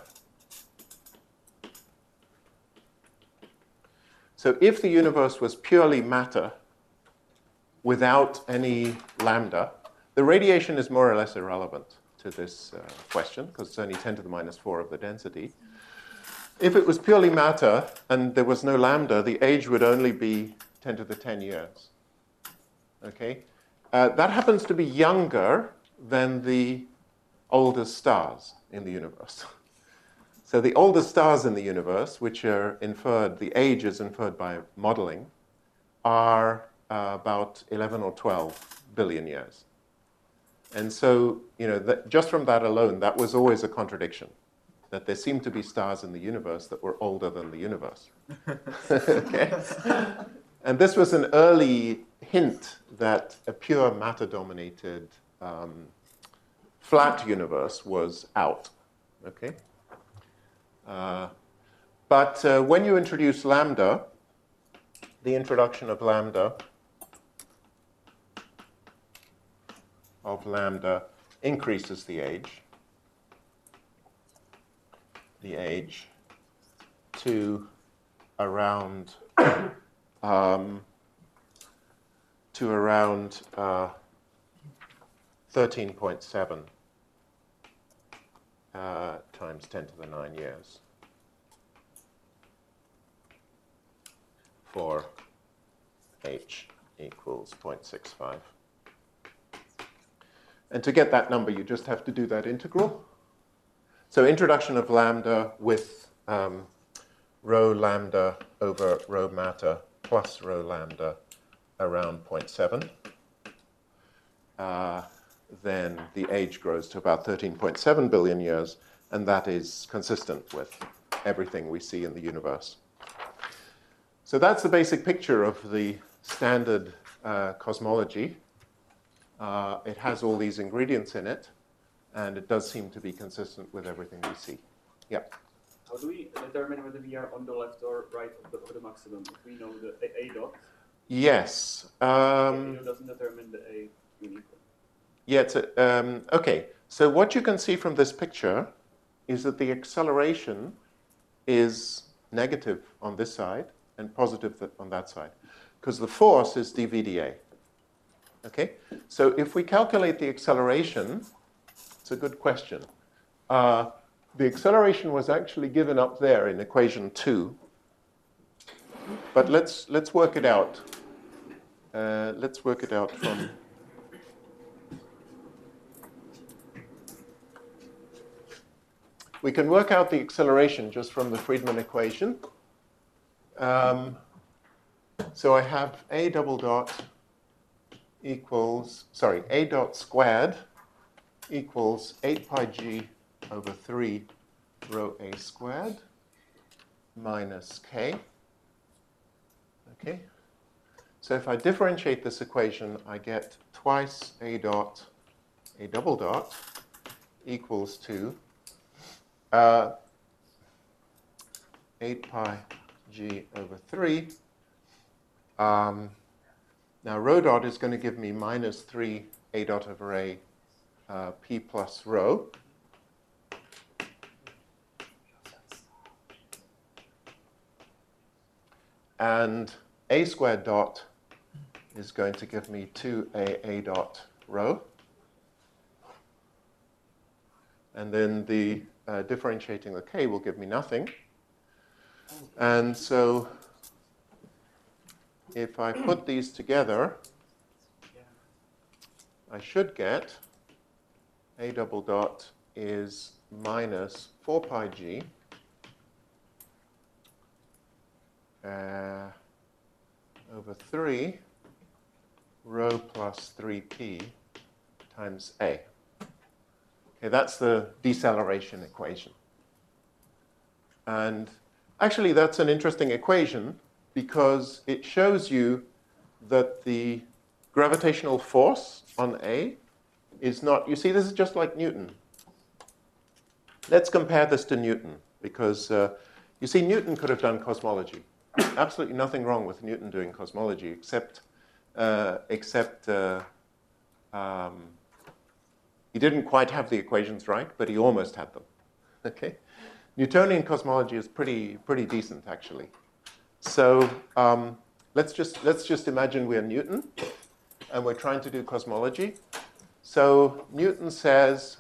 So if the universe was purely matter without any lambda, the radiation is more or less irrelevant to this question because it's only 10 to the minus 4 of the density. If it was purely matter and there was no lambda, the age would only be 10 to the 10 years. Okay? That happens to be younger than the oldest stars in the universe. So the oldest stars in the universe, which are inferred, the age is inferred by modeling, are about 11 or 12 billion years. And so, just from that alone, that was always a contradiction, that there seemed to be stars in the universe that were older than the universe. Okay? And this was an early hint that a pure matter-dominated flat universe was out. Okay? But when you introduce lambda, the introduction of lambda increases the age to around 13.7 times 10 to the 9 years for h equals 0.65. And to get that number, you just have to do that integral. So introduction of lambda with rho lambda over rho matter plus rho lambda around 0.7. Then the age grows to about 13.7 billion years, and that is consistent with everything we see in the universe. So that's the basic picture of the standard cosmology. It has all these ingredients in it, and it does seem to be consistent with everything we see. Yeah. How do we determine whether we are on the left or right of the maximum? If we know the A dot, Yes. A dot doesn't determine the A uniform. Yeah. Okay. So what you can see from this picture is that the acceleration is negative on this side and positive on that side, because the force is dV/dA. Okay? So if we calculate the acceleration, it's a good question. The acceleration was actually given up there in equation 2. But let's work it out. Let's work it out from... We can work out the acceleration just from the Friedmann equation. So I have A dot squared equals 8 pi g over 3 rho A squared minus k. Okay. So if I differentiate this equation, I get twice A double dot equals to 8 pi g over 3. Now rho dot is going to give me minus 3 A dot over A p plus rho. And A squared dot is going to give me 2A dot rho. And then the differentiating the k will give me nothing. And so if I put these together, I should get A double dot is minus 4 pi g over 3 rho plus 3p times A. Okay, that's the deceleration equation. And actually, that's an interesting equation because it shows you that the gravitational force on A is not, you see, this is just like Newton. Let's compare this to Newton because, you see, Newton could have done cosmology. Absolutely nothing wrong with Newton doing cosmology except he didn't quite have the equations right, but he almost had them. Okay, Newtonian cosmology is pretty decent actually. So let's just imagine we're Newton, and we're trying to do cosmology. So Newton says,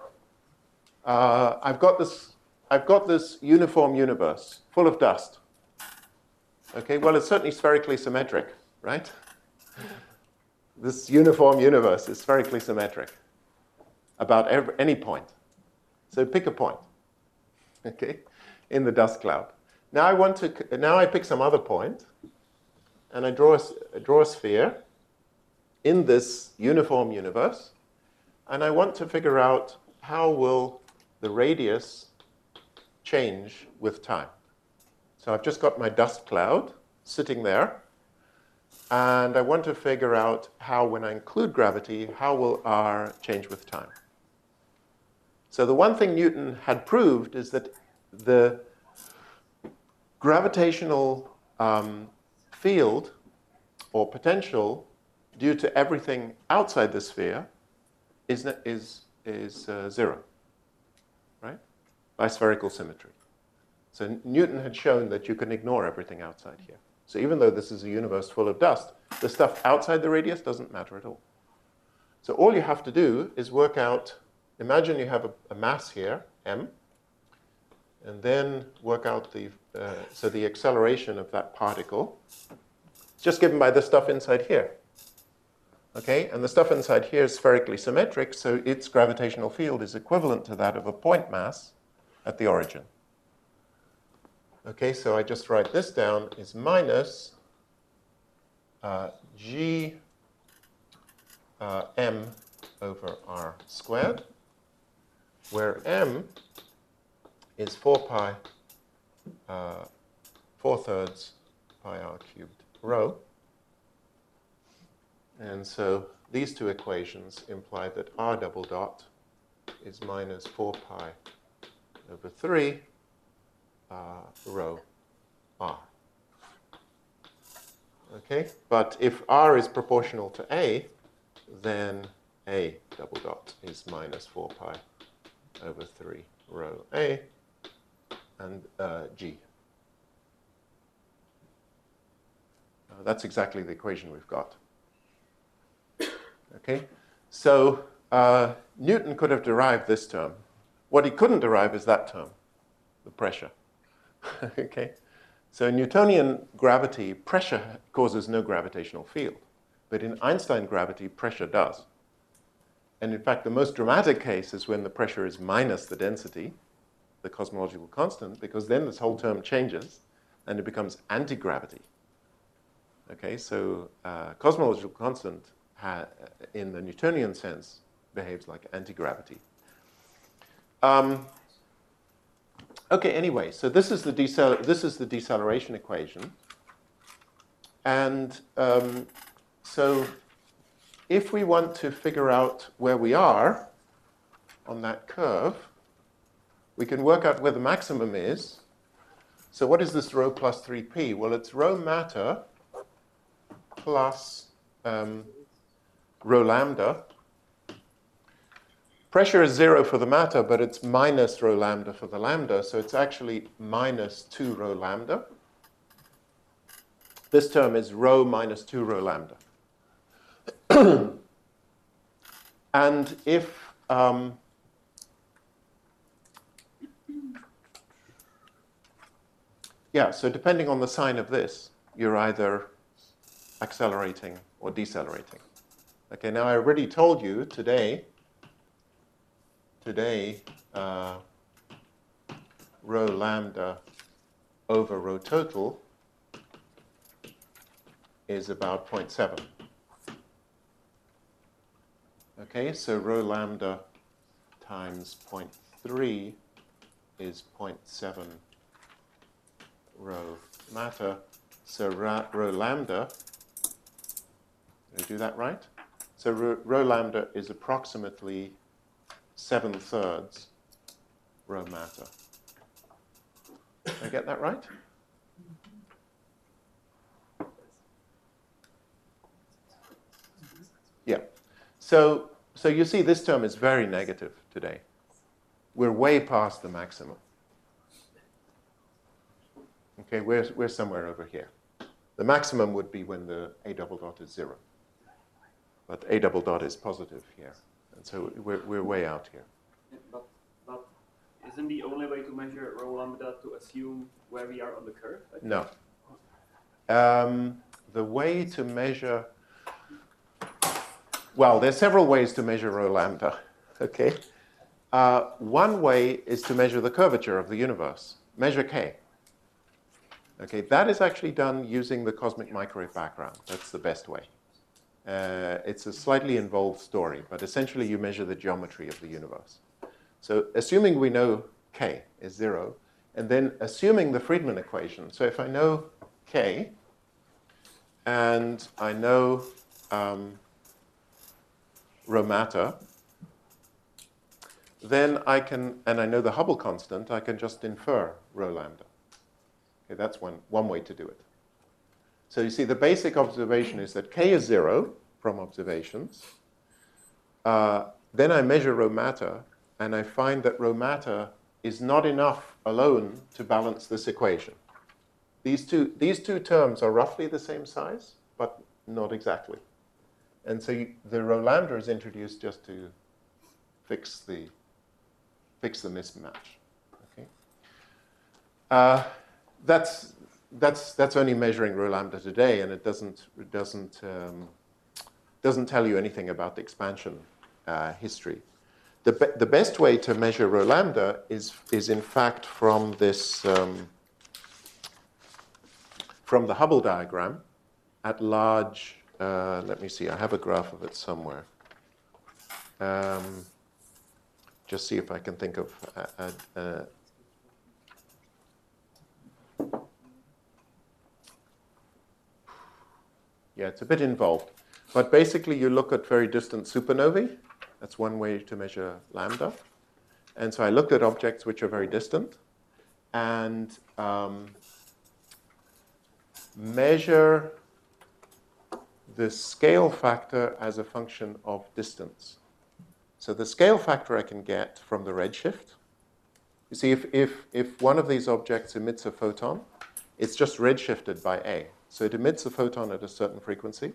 I've got this uniform universe full of dust. Okay, well, it's certainly spherically symmetric, right? This uniform universe is spherically symmetric about any point. So pick a point, okay, in the dust cloud. Now I pick some other point, and I draw a sphere in this uniform universe, and I want to figure out how will the radius change with time. So I've just got my dust cloud sitting there, and I want to figure out how, when I include gravity, how will R change with time. So the one thing Newton had proved is that the gravitational field or potential due to everything outside the sphere is zero, right? By spherical symmetry. So Newton had shown that you can ignore everything outside here. So even though this is a universe full of dust, the stuff outside the radius doesn't matter at all. So all you have to do is work out, imagine you have a mass here, m, and then work out the acceleration of that particle. It's just given by the stuff inside here. Okay, and the stuff inside here is spherically symmetric, so its gravitational field is equivalent to that of a point mass at the origin. Okay, so I just write this down is minus g m over r squared, where m is 4 pi, 4/3 pi r cubed rho. And so these two equations imply that r double dot is minus 4 pi over 3 rho r. Okay, but if r is proportional to a, then a double dot is minus 4 pi over 3 rho a, and g. That's exactly the equation we've got. Okay, so Newton could have derived this term. What he couldn't derive is that term, the pressure. Okay, so in Newtonian gravity, pressure causes no gravitational field, but in Einstein gravity, pressure does. And in fact, the most dramatic case is when the pressure is minus the density, the cosmological constant, because then this whole term changes and it becomes anti-gravity. Okay, so cosmological constant in the Newtonian sense behaves like anti-gravity. Okay, anyway, so this is the deceleration equation. And so if we want to figure out where we are on that curve, we can work out where the maximum is. So what is this rho plus 3p? Well, it's rho matter plus rho lambda. Pressure is 0 for the matter, but it's minus rho lambda for the lambda, so it's actually minus 2 rho lambda. This term is rho minus 2 rho lambda. And if yeah, so depending on the sign of this, you're either accelerating or decelerating. Okay, now I already told you today, rho lambda over rho total is about 0.7. Okay, so rho lambda times 0.3 is 0.7 rho matter. So rho lambda, did I do that right? So rho lambda is approximately 7/3 rho matter. Did I get that right? Yeah. So you see this term is very negative today. We're way past the maximum. Okay, we're somewhere over here. The maximum would be when the A double dot is 0. But A double dot is positive here. And so we're way out here. But isn't the only way to measure rho lambda to assume where we are on the curve? No. The way to measure, well, there's several ways to measure rho lambda, okay? One way is to measure the curvature of the universe. Measure K. Okay, that is actually done using the cosmic microwave background. That's the best way. It's a slightly involved story, but essentially you measure the geometry of the universe. So assuming we know K is 0, and then assuming the Friedmann equation. So if I know K, and I know rho matter, then I can, and I know the Hubble constant, I can just infer rho lambda. Okay, that's one way to do it. So you see, the basic observation is that K is 0 from observations. Then I measure rho matter, and I find that rho matter is not enough alone to balance this equation. These two terms are roughly the same size, but not exactly. And so the rho lambda is introduced just to fix the mismatch. Okay. That's only measuring rho lambda today, and it doesn't tell you anything about the expansion history. The best way to measure rho lambda is in fact from this from the Hubble diagram at large. Let me see. I have a graph of it somewhere. Just see if I can think of. Yeah, it's a bit involved. But basically, you look at very distant supernovae. That's one way to measure lambda. And so I looked at objects which are very distant and measure the scale factor as a function of distance. So the scale factor I can get from the redshift. You see, if one of these objects emits a photon, it's just redshifted by A. So it emits a photon at a certain frequency.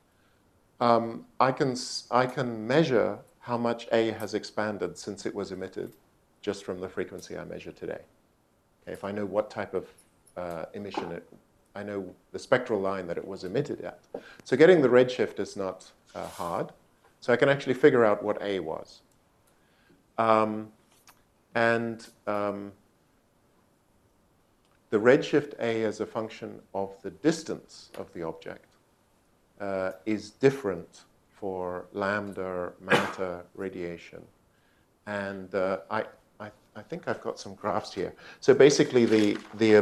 I can measure how much A has expanded since it was emitted just from the frequency I measured today. Okay, if I know what type of emission I know the spectral line that it was emitted at. So getting the redshift is not hard. So I can actually figure out what A was. The redshift A as a function of the distance of the object is different for lambda, matter, radiation. And I think I've got some graphs here. So basically,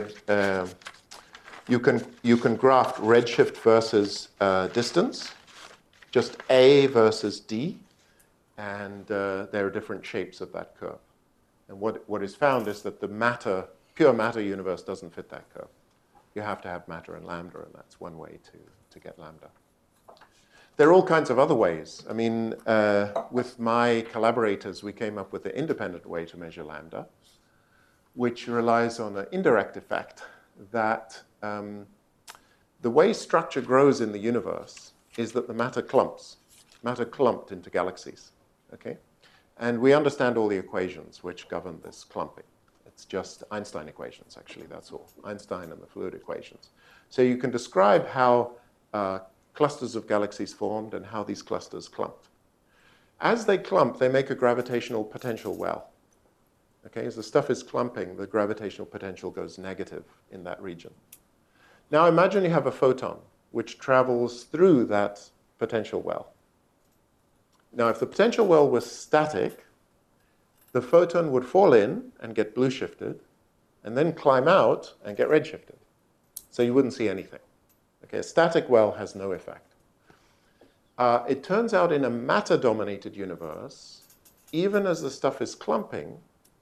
you can graph redshift versus distance, just A versus D, and there are different shapes of that curve. And what is found is that the pure matter universe doesn't fit that curve. You have to have matter and lambda, and that's one way to get lambda. There are all kinds of other ways. I mean, with my collaborators, we came up with an independent way to measure lambda, which relies on an indirect effect that the way structure grows in the universe is that the matter clumped into galaxies, okay? And we understand all the equations which govern this clumping. It's just Einstein equations, actually, that's all. Einstein and the fluid equations. So you can describe how clusters of galaxies formed and how these clusters clumped. As they clump, they make a gravitational potential well. Okay, as the stuff is clumping, the gravitational potential goes negative in that region. Now imagine you have a photon which travels through that potential well. Now if the potential well was static, the photon would fall in and get blue shifted, and then climb out and get red shifted. So you wouldn't see anything. Okay, a static well has no effect. It turns out in a matter-dominated universe, even as the stuff is clumping,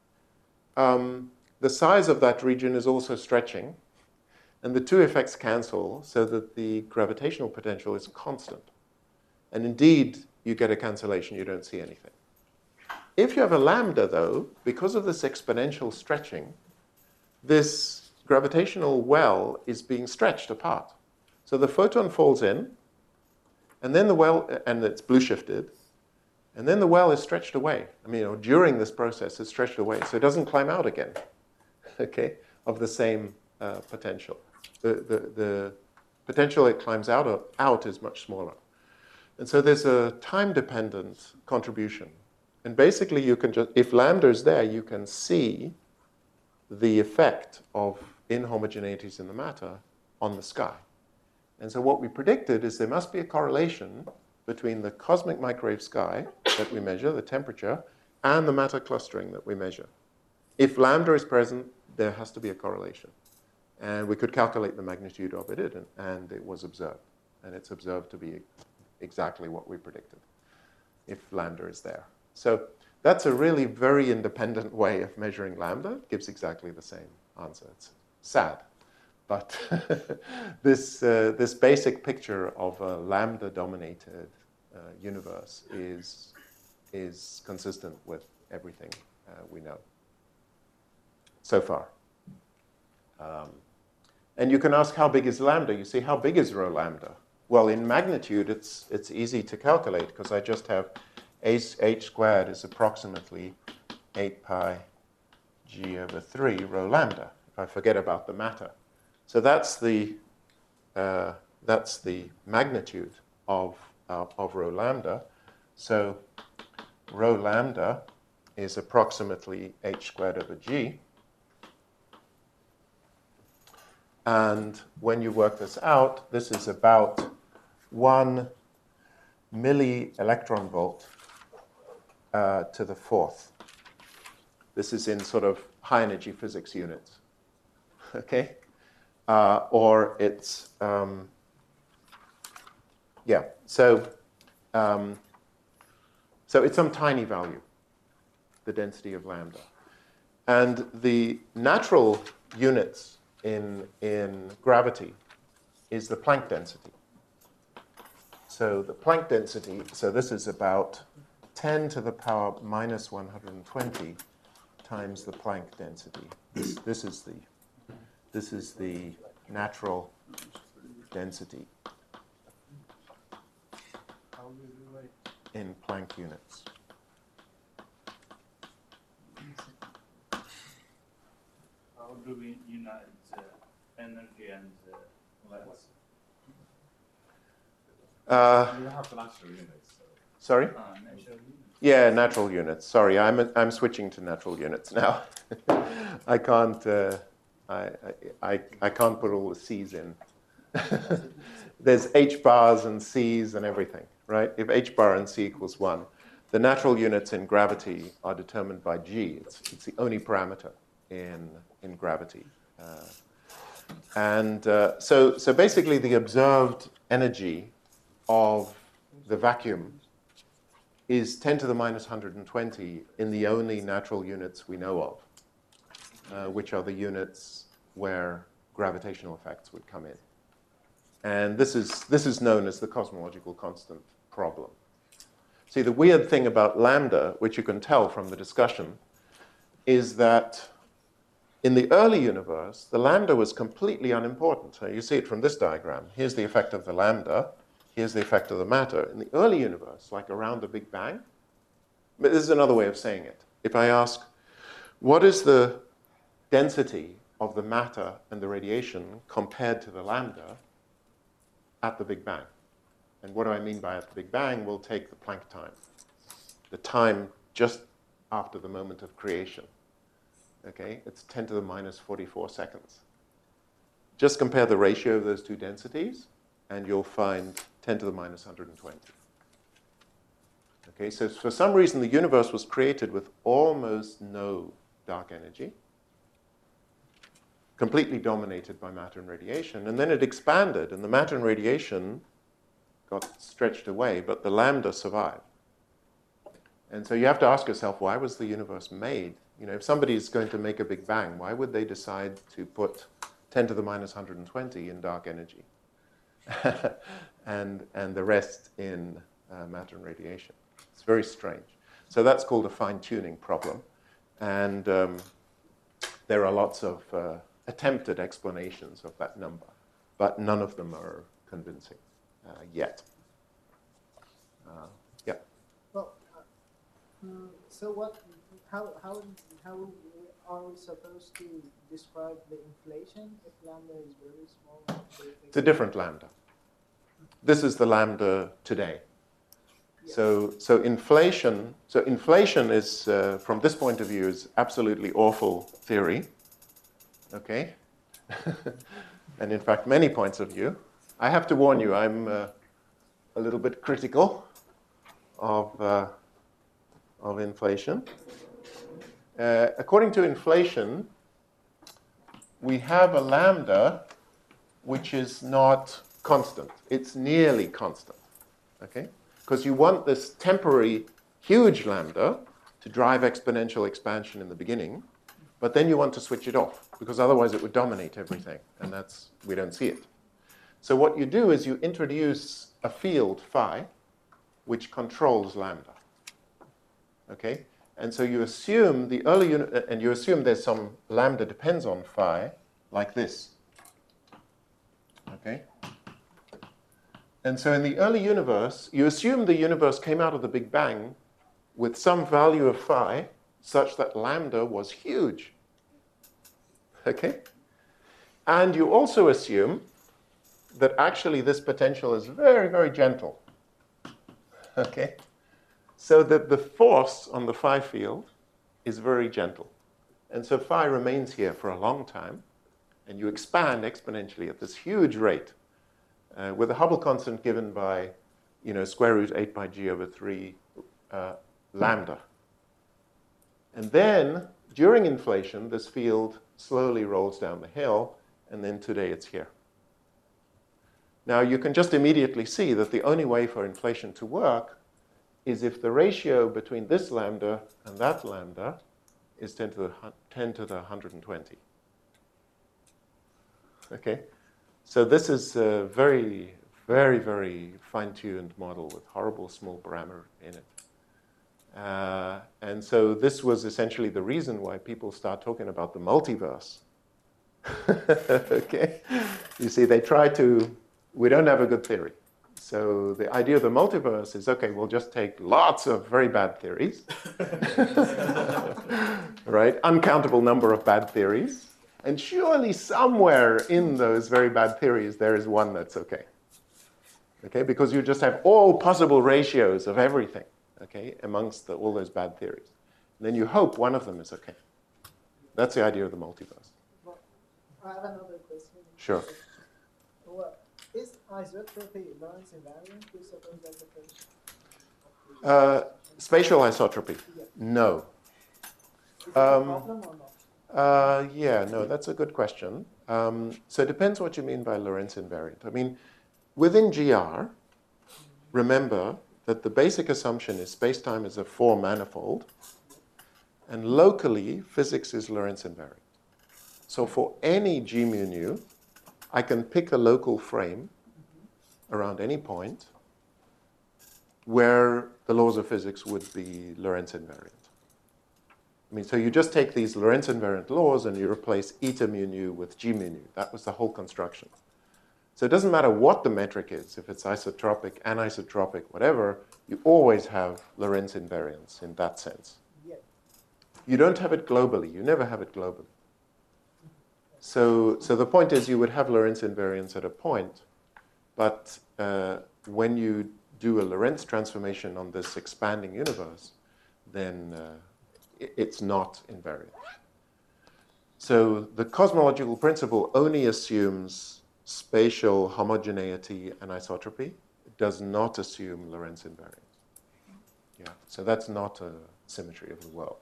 the size of that region is also stretching, and the two effects cancel so that the gravitational potential is constant. And indeed, you get a cancellation, you don't see anything. If you have a lambda, though, because of this exponential stretching, this gravitational well is being stretched apart. So the photon falls in, and then the well, and it's blue shifted, and then the well is stretched away. I mean, during this process, it's stretched away, so it doesn't climb out again, okay, of the same potential. The potential it climbs out is much smaller. And so there's a time-dependent contribution. And basically, you can just, if lambda is there, you can see the effect of inhomogeneities in the matter on the sky. And so what we predicted is there must be a correlation between the cosmic microwave sky that we measure, the temperature, and the matter clustering that we measure. If lambda is present, there has to be a correlation. And we could calculate the magnitude of it, and it was observed. And it's observed to be exactly what we predicted, if lambda is there. So that's a really very independent way of measuring lambda. It gives exactly the same answer. It's sad. But this basic picture of a lambda-dominated universe is consistent with everything we know so far. And you can ask, how big is lambda? You see, how big is rho lambda? Well, in magnitude, it's easy to calculate, because I just have h squared is approximately 8 pi g over 3 rho lambda, if I forget about the matter. So that's the magnitude of rho lambda. So rho lambda is approximately h squared over g. And when you work this out, this is about 1 milli-electron volt to the fourth. This is in sort of high energy physics units. Okay? Or it's, yeah, so it's some tiny value, the density of lambda. And the natural units in gravity is the Planck density. So the Planck density, so this is about 10 to the power minus 120 times the Planck density. This is the natural density in Planck units. How do we unite energy and mass? You have natural units. So. Sorry? Natural units. Yeah, natural units. Sorry, I'm switching to natural units now. I can't I can't put all the C's in. There's H bars and C's and everything, right? If H bar and C equals 1, the natural units in gravity are determined by G. It's the only parameter in gravity. So basically the observed energy of the vacuum is 10 to the minus 120 in the only natural units we know of, which are the units where gravitational effects would come in. And this is known as the cosmological constant problem. See, the weird thing about lambda, which you can tell from the discussion, is that in the early universe, the lambda was completely unimportant. So you see it from this diagram. Here's the effect of the lambda. Here's the effect of the matter. In the early universe, like around the Big Bang, but this is another way of saying it. If I ask, what is the density of the matter and the radiation compared to the lambda at the Big Bang? And what do I mean by at the Big Bang? We'll take the Planck time, the time just after the moment of creation. Okay, it's 10 to the minus 44 seconds. Just compare the ratio of those two densities, and you'll find 10 to the minus 120. Okay, so for some reason, the universe was created with almost no dark energy, completely dominated by matter and radiation, and then it expanded, and the matter and radiation got stretched away, but the lambda survived. And so you have to ask yourself, why was the universe made? You know, if somebody's going to make a Big Bang, why would they decide to put 10 to the minus 120 in dark energy and the rest in matter and radiation? It's very strange. So that's called a fine-tuning problem. And there are lots of attempted explanations of that number, but none of them are convincing yet. Yeah. Well, so what? How are we supposed to describe the inflation if lambda is very small? It's a different lambda. This is the lambda today. Yes. So inflation is, from this point of view, is absolutely awful theory. Okay? And in fact, many points of view. I have to warn you, I'm a little bit critical of inflation. According to inflation, we have a lambda which is not constant. It's nearly constant. Okay? Because you want this temporary huge lambda to drive exponential expansion in the beginning, but then you want to switch it off, because otherwise it would dominate everything, and we don't see it. So what you do is you introduce a field phi, which controls lambda. Okay? And so you assume the early unit, and you assume there's some lambda depends on phi, like this. Okay? And so in the early universe, you assume the universe came out of the Big Bang with some value of phi such that lambda was huge. Okay? And you also assume that actually this potential is very, very gentle. Okay? So that the force on the phi field is very gentle. And so phi remains here for a long time, and you expand exponentially at this huge rate with a Hubble constant given by, square root 8 pi g over 3 lambda. And then, during inflation, this field slowly rolls down the hill, and then today it's here. Now, you can just immediately see that the only way for inflation to work is if the ratio between this lambda and that lambda is 10 to the 120. Okay? So this is a very, very, very fine-tuned model with horrible small parameter in it. And so this was essentially the reason why people start talking about the multiverse. Okay? You see, we don't have a good theory. So the idea of the multiverse is, okay, we'll just take lots of very bad theories, right? Uncountable number of bad theories. And surely somewhere in those very bad theories, there is one that's okay. Okay, because you just have all possible ratios of everything, okay, amongst all those bad theories. And then you hope one of them is okay. That's the idea of the multiverse. Well, I have another question. Sure. Well, is isotropy Lorentz invariant? Do you suppose that's the case? Spatial isotropy? Yeah. No. Is it a problem or not? Yeah, no, that's a good question. So it depends what you mean by Lorentz invariant. I mean, within GR, remember that the basic assumption is space-time is a four-manifold, and locally, physics is Lorentz invariant. So for any G mu nu, I can pick a local frame around any point where the laws of physics would be Lorentz invariant. I mean, so you just take these Lorentz invariant laws and you replace eta mu nu with G mu nu. That was the whole construction. So it doesn't matter what the metric is, if it's isotropic, anisotropic, whatever, you always have Lorentz invariance in that sense. Yeah. You don't have it globally. You never have it globally. So the point is you would have Lorentz invariance at a point, but when you do a Lorentz transformation on this expanding universe, then it's not invariant. So the cosmological principle only assumes spatial homogeneity and isotropy. It does not assume Lorentz invariance. Yeah, so that's not a symmetry of the world.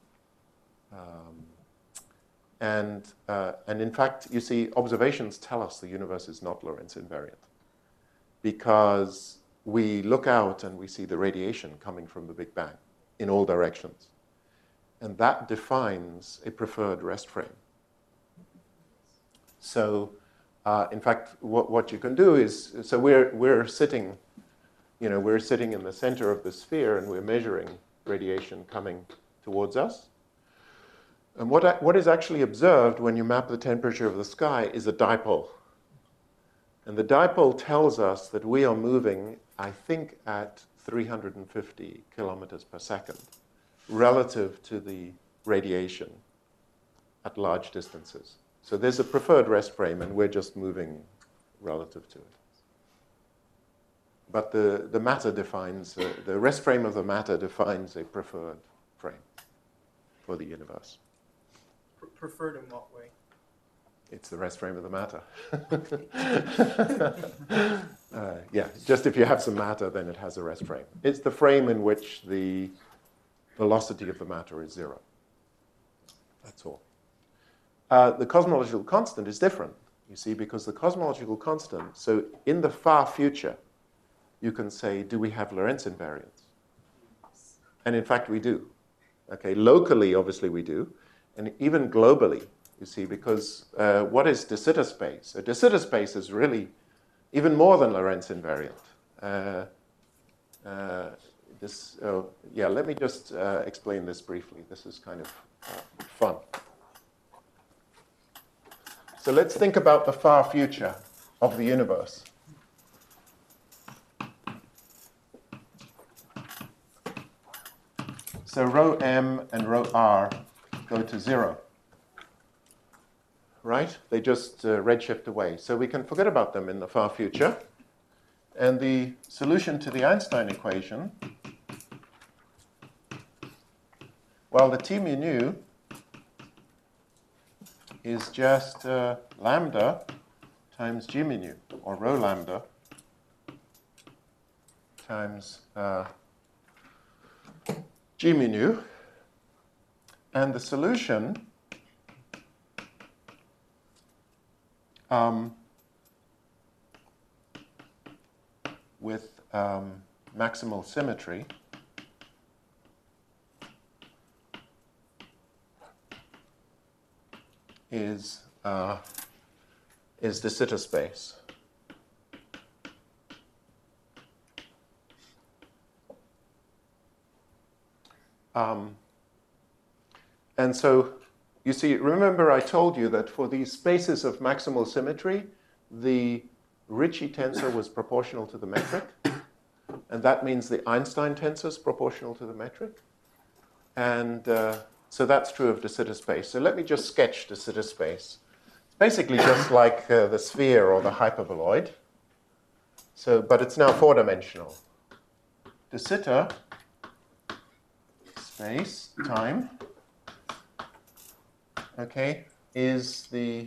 And in fact, you see, observations tell us the universe is not Lorentz invariant because we look out and we see the radiation coming from the Big Bang in all directions. And that defines a preferred rest frame. So, in fact, what you can do is, so we're sitting, we're sitting in the center of the sphere and we're measuring radiation coming towards us. And what is actually observed when you map the temperature of the sky is a dipole. And the dipole tells us that we are moving, I think, at 350 kilometers per second relative to the radiation at large distances. So there's a preferred rest frame, and we're just moving relative to it. But the matter defines, the rest frame of the matter defines a preferred frame for the universe. Preferred in what way? It's the rest frame of the matter. Yeah, just if you have some matter, then it has a rest frame. It's the frame in which the velocity of the matter is zero. That's all. The cosmological constant is different, you see, because the cosmological constant, so in the far future, you can say, do we have Lorentz invariance? And in fact, we do. Okay, locally, obviously, we do. And even globally, you see, because what is de Sitter space? A de Sitter space is really even more than Lorentz invariant. Let me just explain this briefly. This is kind of fun. So let's think about the far future of the universe. So rho m and rho r go to 0. Right? They just redshift away. So we can forget about them in the far future. And the solution to the Einstein equation, well, the T mu nu is just lambda times g mu nu, or rho lambda times g mu nu. And the solution with maximal symmetry is de Sitter space. And so, you see, remember I told you that for these spaces of maximal symmetry, the Ricci tensor was proportional to the metric. And that means the Einstein tensor is proportional to the metric. And so that's true of de Sitter space. So let me just sketch de Sitter space. It's basically just like the sphere or the hyperboloid. So, but it's now four-dimensional. De Sitter space, time, okay, is the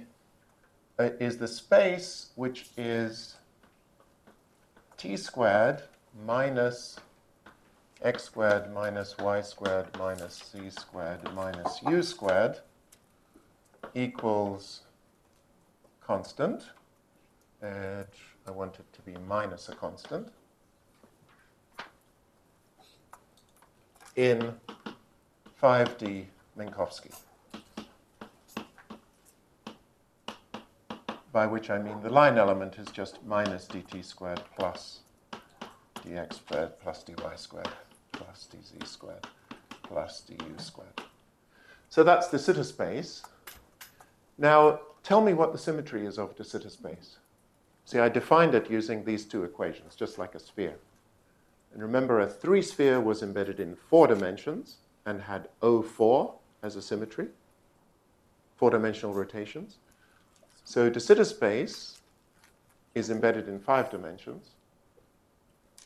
space which is t squared minus x squared minus y squared minus c squared minus u squared equals constant. And I want it to be minus a constant in 5D Minkowski. By which I mean the line element is just minus dt squared plus dx squared plus dy squared plus dz squared plus du squared. So that's de Sitter space. Now, tell me what the symmetry is of de Sitter space. See, I defined it using these two equations, just like a sphere. And remember, a three-sphere was embedded in 4 dimensions and had O4 as a symmetry, 4-dimensional rotations. So de Sitter space is embedded in 5 dimensions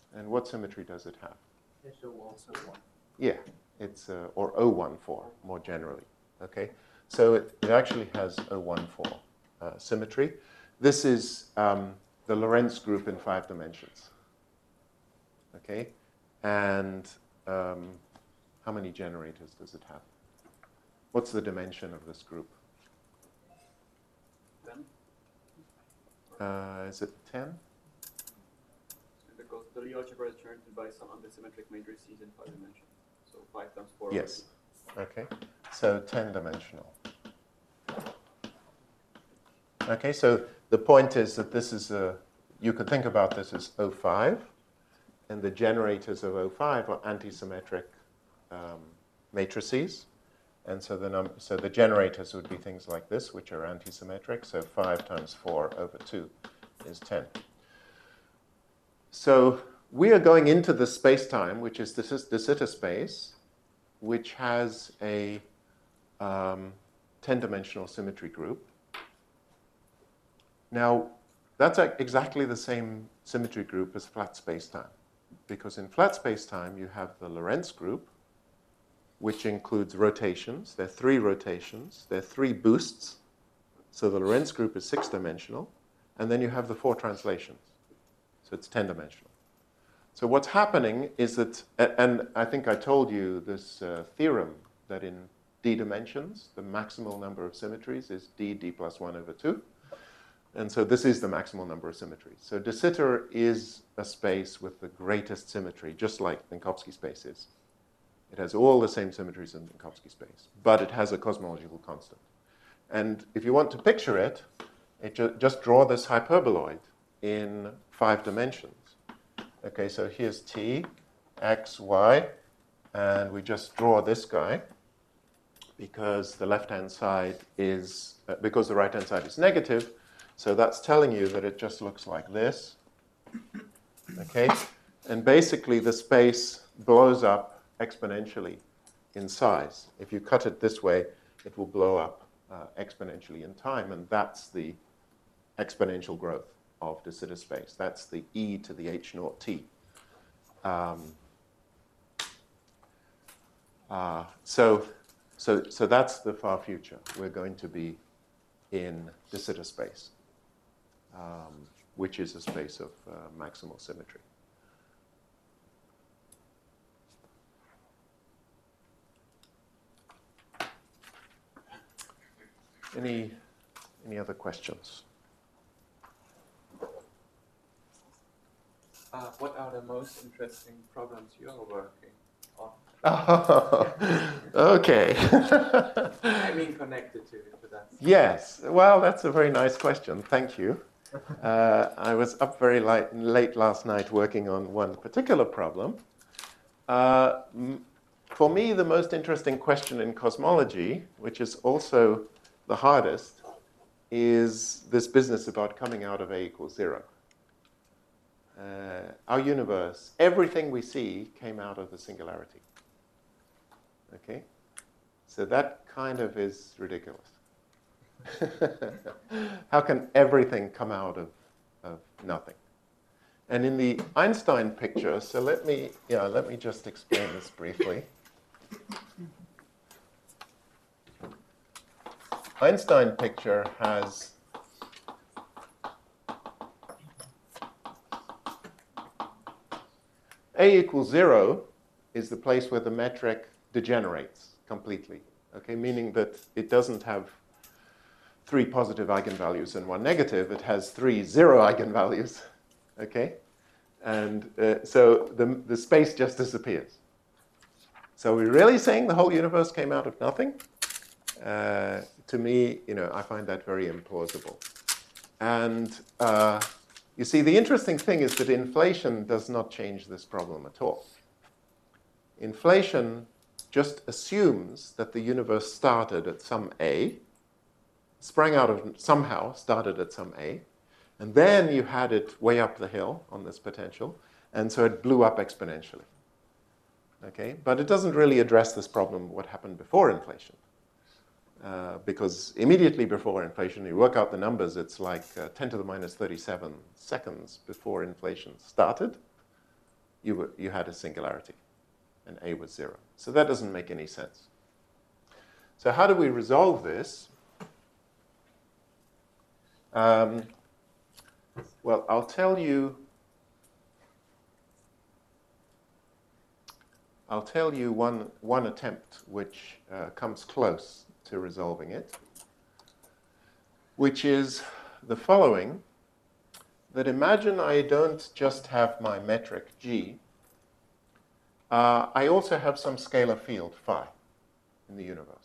And what symmetry does it have? So also one. Yeah, it's or O14 more generally. Okay, so it actually has O14 symmetry. This is the Lorentz group in 5 dimensions. Okay, and how many generators does it have? What's the dimension of this group? 10? Is it 10? Because the Lie algebra is generated by some antisymmetric matrices in 5 dimensions. So 5 times 4. Yes. Okay, so 10-dimensional. Okay, so the point is that this is you could think about this as O5, and the generators of O5 are antisymmetric matrices. And so the generators would be things like this, which are antisymmetric. So 5 times 4 over 2 is 10. So we are going into the space-time, which is de Sitter space, which has a 10-dimensional symmetry group. Now, that's exactly the same symmetry group as flat space-time, because in flat space-time you have the Lorentz group, which includes rotations. There are 3 rotations. There are 3 boosts. So the Lorentz group is 6-dimensional. And then you have the 4 translations. So it's 10-dimensional. So what's happening is that, and I think I told you this theorem, that in d dimensions, the maximal number of symmetries is d plus 1 over 2. And so this is the maximal number of symmetries. So de Sitter is a space with the greatest symmetry, just like Minkowski space is. It has all the same symmetries in Minkowski space, but it has a cosmological constant. And if you want to picture it, just draw this hyperboloid in 5 dimensions. Okay, so here's t, x, y, and we just draw this guy because the left-hand side is, because the right-hand side is negative, so that's telling you that it just looks like this. Okay, and basically the space blows up exponentially in size. If you cut it this way, it will blow up exponentially in time, and that's the exponential growth of de Sitter space. That's the e to the h naught t. So that's the far future. We're going to be in de Sitter space, which is a space of maximal symmetry. Any other questions? What are the most interesting problems you are working on? Oh, okay. I mean, connected to that. Yes. Well, that's a very nice question. Thank you. I was up very late last night working on one particular problem. For me, the most interesting question in cosmology, which is also the hardest, is this business about coming out of A equals 0. Our universe, everything we see came out of the singularity. Okay? So that kind of is ridiculous. How can everything come out of nothing? And in the Einstein picture, so let me just explain this briefly. Einstein picture has A equals 0 is the place where the metric degenerates completely, okay? Meaning that it doesn't have 3 positive eigenvalues and 1 negative. It has 3 zero eigenvalues, okay? And so the space just disappears. So we're really saying the whole universe came out of nothing? To me, I find that very implausible. And you see, the interesting thing is that inflation does not change this problem at all. Inflation just assumes that the universe started at some A, sprang out of somehow, started at some A, and then you had it way up the hill on this potential, and so it blew up exponentially. Okay? But it doesn't really address this problem, what happened before inflation. Because immediately before inflation, you work out the numbers, it's like 10 to the minus 37 seconds before inflation started. you had a singularity, and A was 0. So that doesn't make any sense. So how do we resolve this? Well, I'll tell you one attempt which comes close to resolving it, which is the following, that imagine I don't just have my metric G, I also have some scalar field phi in the universe.